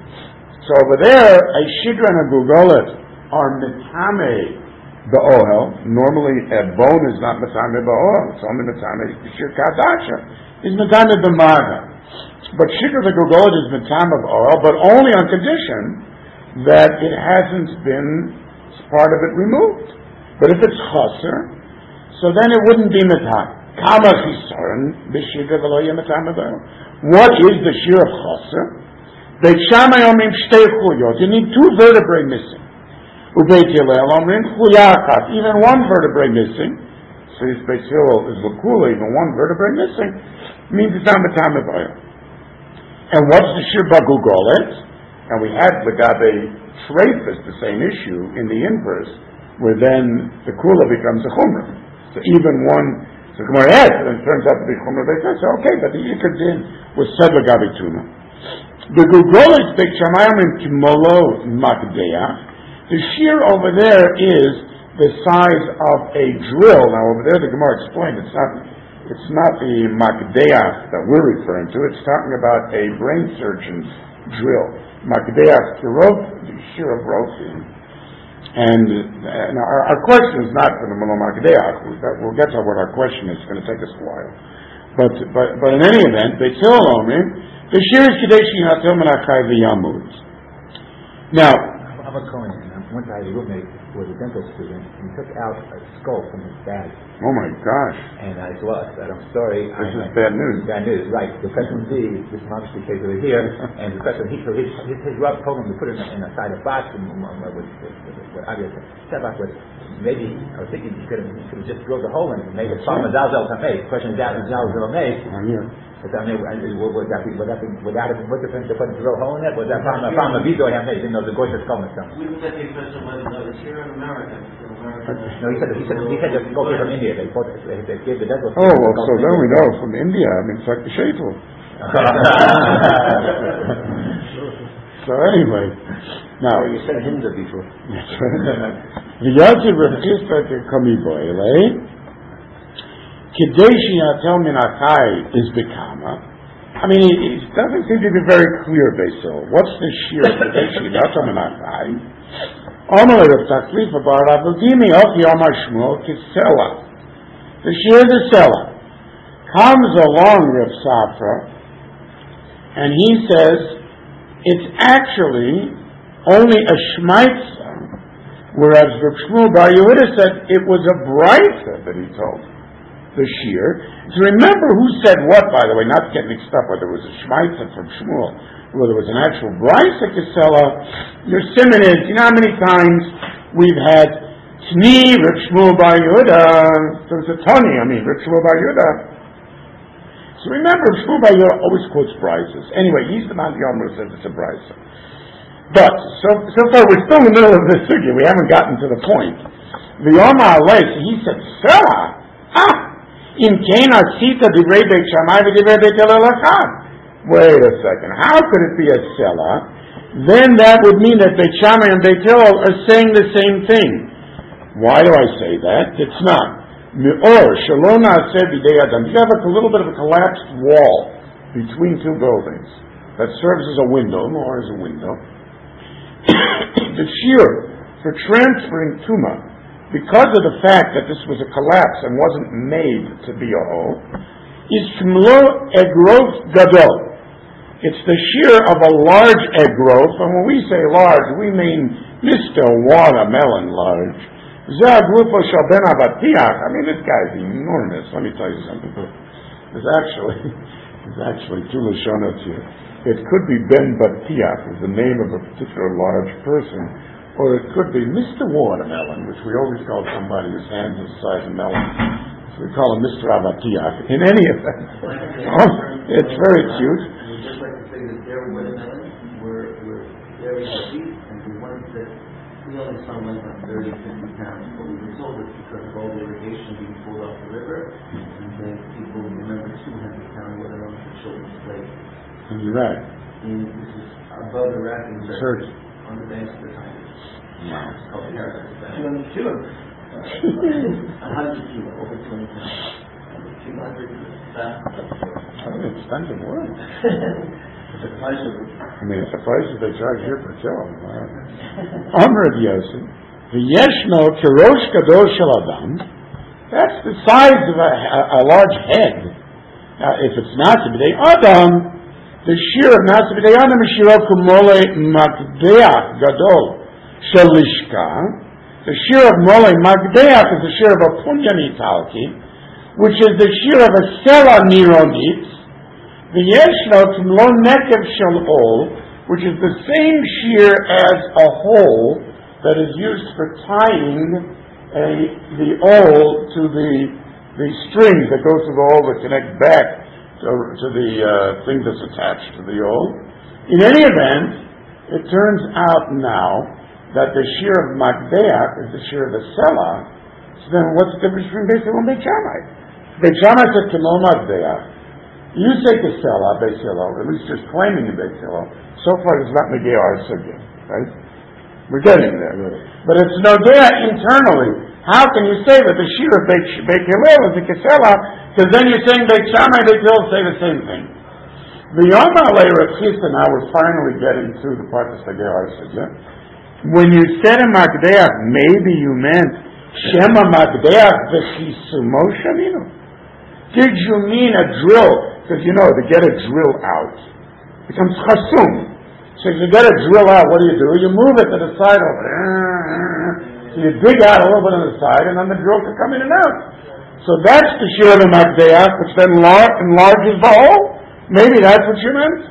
So over there, a Shidra and a gugolet are mitame ba'ohel. Normally, a bone is not mitame ba'ohel. It's only mitame b'shir kadasha. It's mitame b'maga. But Shidra v'gugolet is mitame ba'ohel, but only on condition that it hasn't been part of it removed. But if it's chaser, so then it wouldn't be mitame. Kama chisaron b'shidra v'lo yeh mitame ba'ohel. What is the shir of chaser? Beit Shammai omrim shtei chuyot. You need two vertebrae missing. Ubeit Hillel omrim chuyakat. Even one vertebrae missing. So this Beit Hillel is l'kula. Even one vertebrae missing means it's not mitame ba'ohel. And what's the shir b'gugolet? And we had legabe treifus the same issue in the inverse, where then the kula becomes a chumrah. So even one, so Gemara adds, and it turns out to be chumrah beitas. So okay, but the ikar din was said legabe tuma. The gugolet Beit Shammai in kimolo makdeya. The shear over there is the size of a drill. Now over there, the Gemara explained it's not the makdeya that we're referring to. It's talking about a brain surgeon's drill. Makdeach Kirov, the shear of Rofi. And our question is not for the Molo Makdeach. We'll get to what our question is. It's going to take us a while. But in any event, Beit Hillel omrim, the shear is Kadeshi Hatil Menachai V'Yamud. Now, I have a Cohen. One guy, a roommate, was a dental student, and he took out a skull from his bag. oh my gosh, And I said, well, I said, I'm sorry. this is bad news. Bad news, right. The question would be, this is obviously the case over here, and the question, his Rav told him to put it in a side of box, and what obvious Shevach was, maybe, I was thinking he could have just drilled a hole in it, maybe it's Farmer Zalzel Tameh. The question is, Zalzel Tameh. But I mean, would that be, without what difference to put a drill hole in it? Was that Farmer Vido Hameh, even though the gorgeous comment comes? We looked at the expression whether it's here in America. No, he said that go here from India. They gave the dental. Oh, well, so then we know from India. I mean, it's like the shaitel. So anyway, now You said Hindu before. the Yadzir Rav Chisda Kami Boile Kadeshi Hatel Minachai is Bekama. I mean, it doesn't seem to be very clear, Basil. What's the sheer Kadeshi Hatel Minachai? Omer of Taklif about Avudimi of Yomar Shmuel Kisela. The sheer the Sela comes along Rav Safra, and he says it's actually only a Shmaitza, whereas Rav Shmuel Bar Yehuda said it was a Braita that he told the shear. So remember who said what, by the way, not to get mixed up whether it was a Shmaitza from Shmuel, whether it was an actual Braita Kisela. Your simon is, you know how many times we've had Tni Rav Shmuel Bar Yehuda, so it's a Tani, Rav Shmuel Bar Yehuda. So remember, Rav Shmuel Bar Yehuda always quotes Braitas. Anyway, he's the man the Yomer says it's a Braita. But, so far we're still in the middle of this sugya, we haven't gotten to the point. The Yomer Alei, he said, Sela, in Kena Sita Divrei Beit Shammai v'Divrei Beit Hillel Echad. Wait a second. How could it be a Sela? Then that would mean that Beit Shammai and Beit Hillel are saying the same thing. Why do I say that? It's not. Me'or Shalom Na'aseh B'dei Adam. You have a little bit of a collapsed wall between two buildings that serves as a window, or as a window. The shear for transferring Tuma, because of the fact that this was a collapse and wasn't made to be a hole, is Shmlo Egrov Gadol. It's the shear of a large egrov, and when we say large, we mean Mr. Watermelon large. Zah Grupo Shalben Avatiach. I mean, this guy's enormous. Let me tell you something. There's actually two Lashonot here. It could be Ben Batiach, is the name of a particular large person, or it could be Mr. Watermelon, which we always call somebody whose hands are the size of melon. So we call him Mr. Avatiach. In any event, it's very cute. We'd just like to say that their watermelon were very heavy, and the ones that we only saw went from 30 to 50 pounds, but we were told it's because of all the irrigation being pulled off the river, and then people remember 200-pound water on the children's plate. Right. And this is above the rafting Church. on the banks of the Tigris. Wow. It's called Paradise Bank. 200 kilo. 100 kilo, over 20 pounds. 200 That's an expensive work. It's a price of I mean, it's the prices they charge here per kilo. Amr of Yosef, v'yeshno kirosh gadol shel adam. That's the size of a large head. If it's not to be adam, the shear of not to be adam is shiro kumole makdeach gadol shel lishka. The shear of mole makdeach is the shear of a punyan italki, which is the shear of a sela nironit. The yeshno kumlo nekev shel ol, which is the same shear as a hole that is used for tying the ol to the strings that go to the ol that connect back to the thing that's attached to the ol. In any event, it turns out now that the shear of Magdeach is the shear of the Sela. So then what's the difference between Beis Hillel and Beit Shammai? Beit Shammai says Kemo Magdeach. You say the Sela, Beis Hillel, at least just claiming in Beis Hillel. So far it's not Negea or Sugya, right? We're getting there. But it's Nogea internally. How can you say that the shear of Beit Hillel is the Kesela, because then you're saying Beit Shammai, Beit Hillel say the same thing. The Yom HaLei Rav Chisda, now we're finally getting to the part of Negea or Sugya. When you said in Magdeach, maybe you meant Shema Magdeach v'chisumo shaminu. Did you mean a drill? Because to get a drill out becomes chasum. So if you get a drill out, what do? You move it to the side over there. So you dig out a little bit on the side, and then the drill can come in and out. So that's the shear of the Magdeach, which then enlarges the hole. Maybe that's what you meant.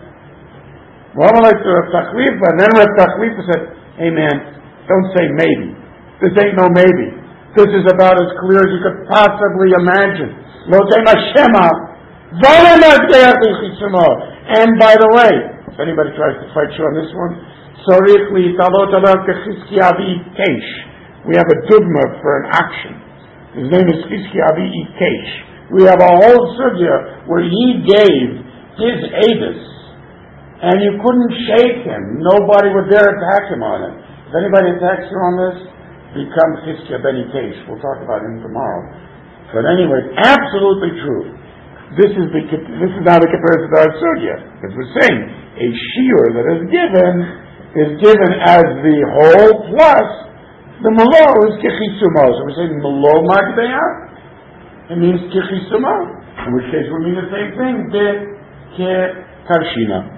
Well, like Rav Tachlifa, and then Rav Tachlifa said, hey man, don't say maybe. This ain't no maybe. This is about as clear as you could possibly imagine. Lo tema shema, v'le Magdeach v'chisumo. And by the way, if anybody tries to fight you on this one, Sorich li'talot alav k'chizki avi keish. We have a dogma for an action. His name is Chizki avi keish. We have a whole sugya where he gave his edus, and you couldn't shake him. Nobody would dare attack him on it. If anybody attacks you on this, become Chizki ben keish. We'll talk about him tomorrow. But anyway, absolutely true. This is now the comparison to our sugya. As we're saying, a shiur that is given as the whole plus the malo is kechisumo. So we're saying malo magdeach. It means kechisumo. In which case we mean the same thing. Ke karshina.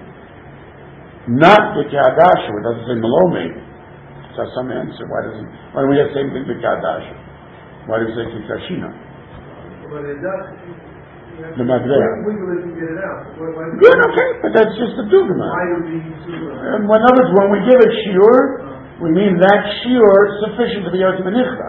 Not the ke'adasha. It doesn't say malo maybe. So some answer. Why don't we have the same thing with ke'adasha? Why do we say ke'karshina? But it does. The Magdeach. We can get it out. Good, okay, but that's just a dogma. Why would we And in other words, when we give a shiur, we mean that shiur sufficient to be able to benichta.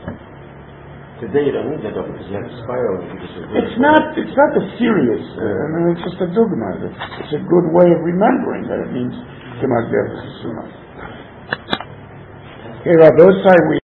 Today you don't need that because you have a spiral. It's not the serious. It's just a dogma. It's a good way of remembering that it means to Magdeach. Okay, Rabbi, those side we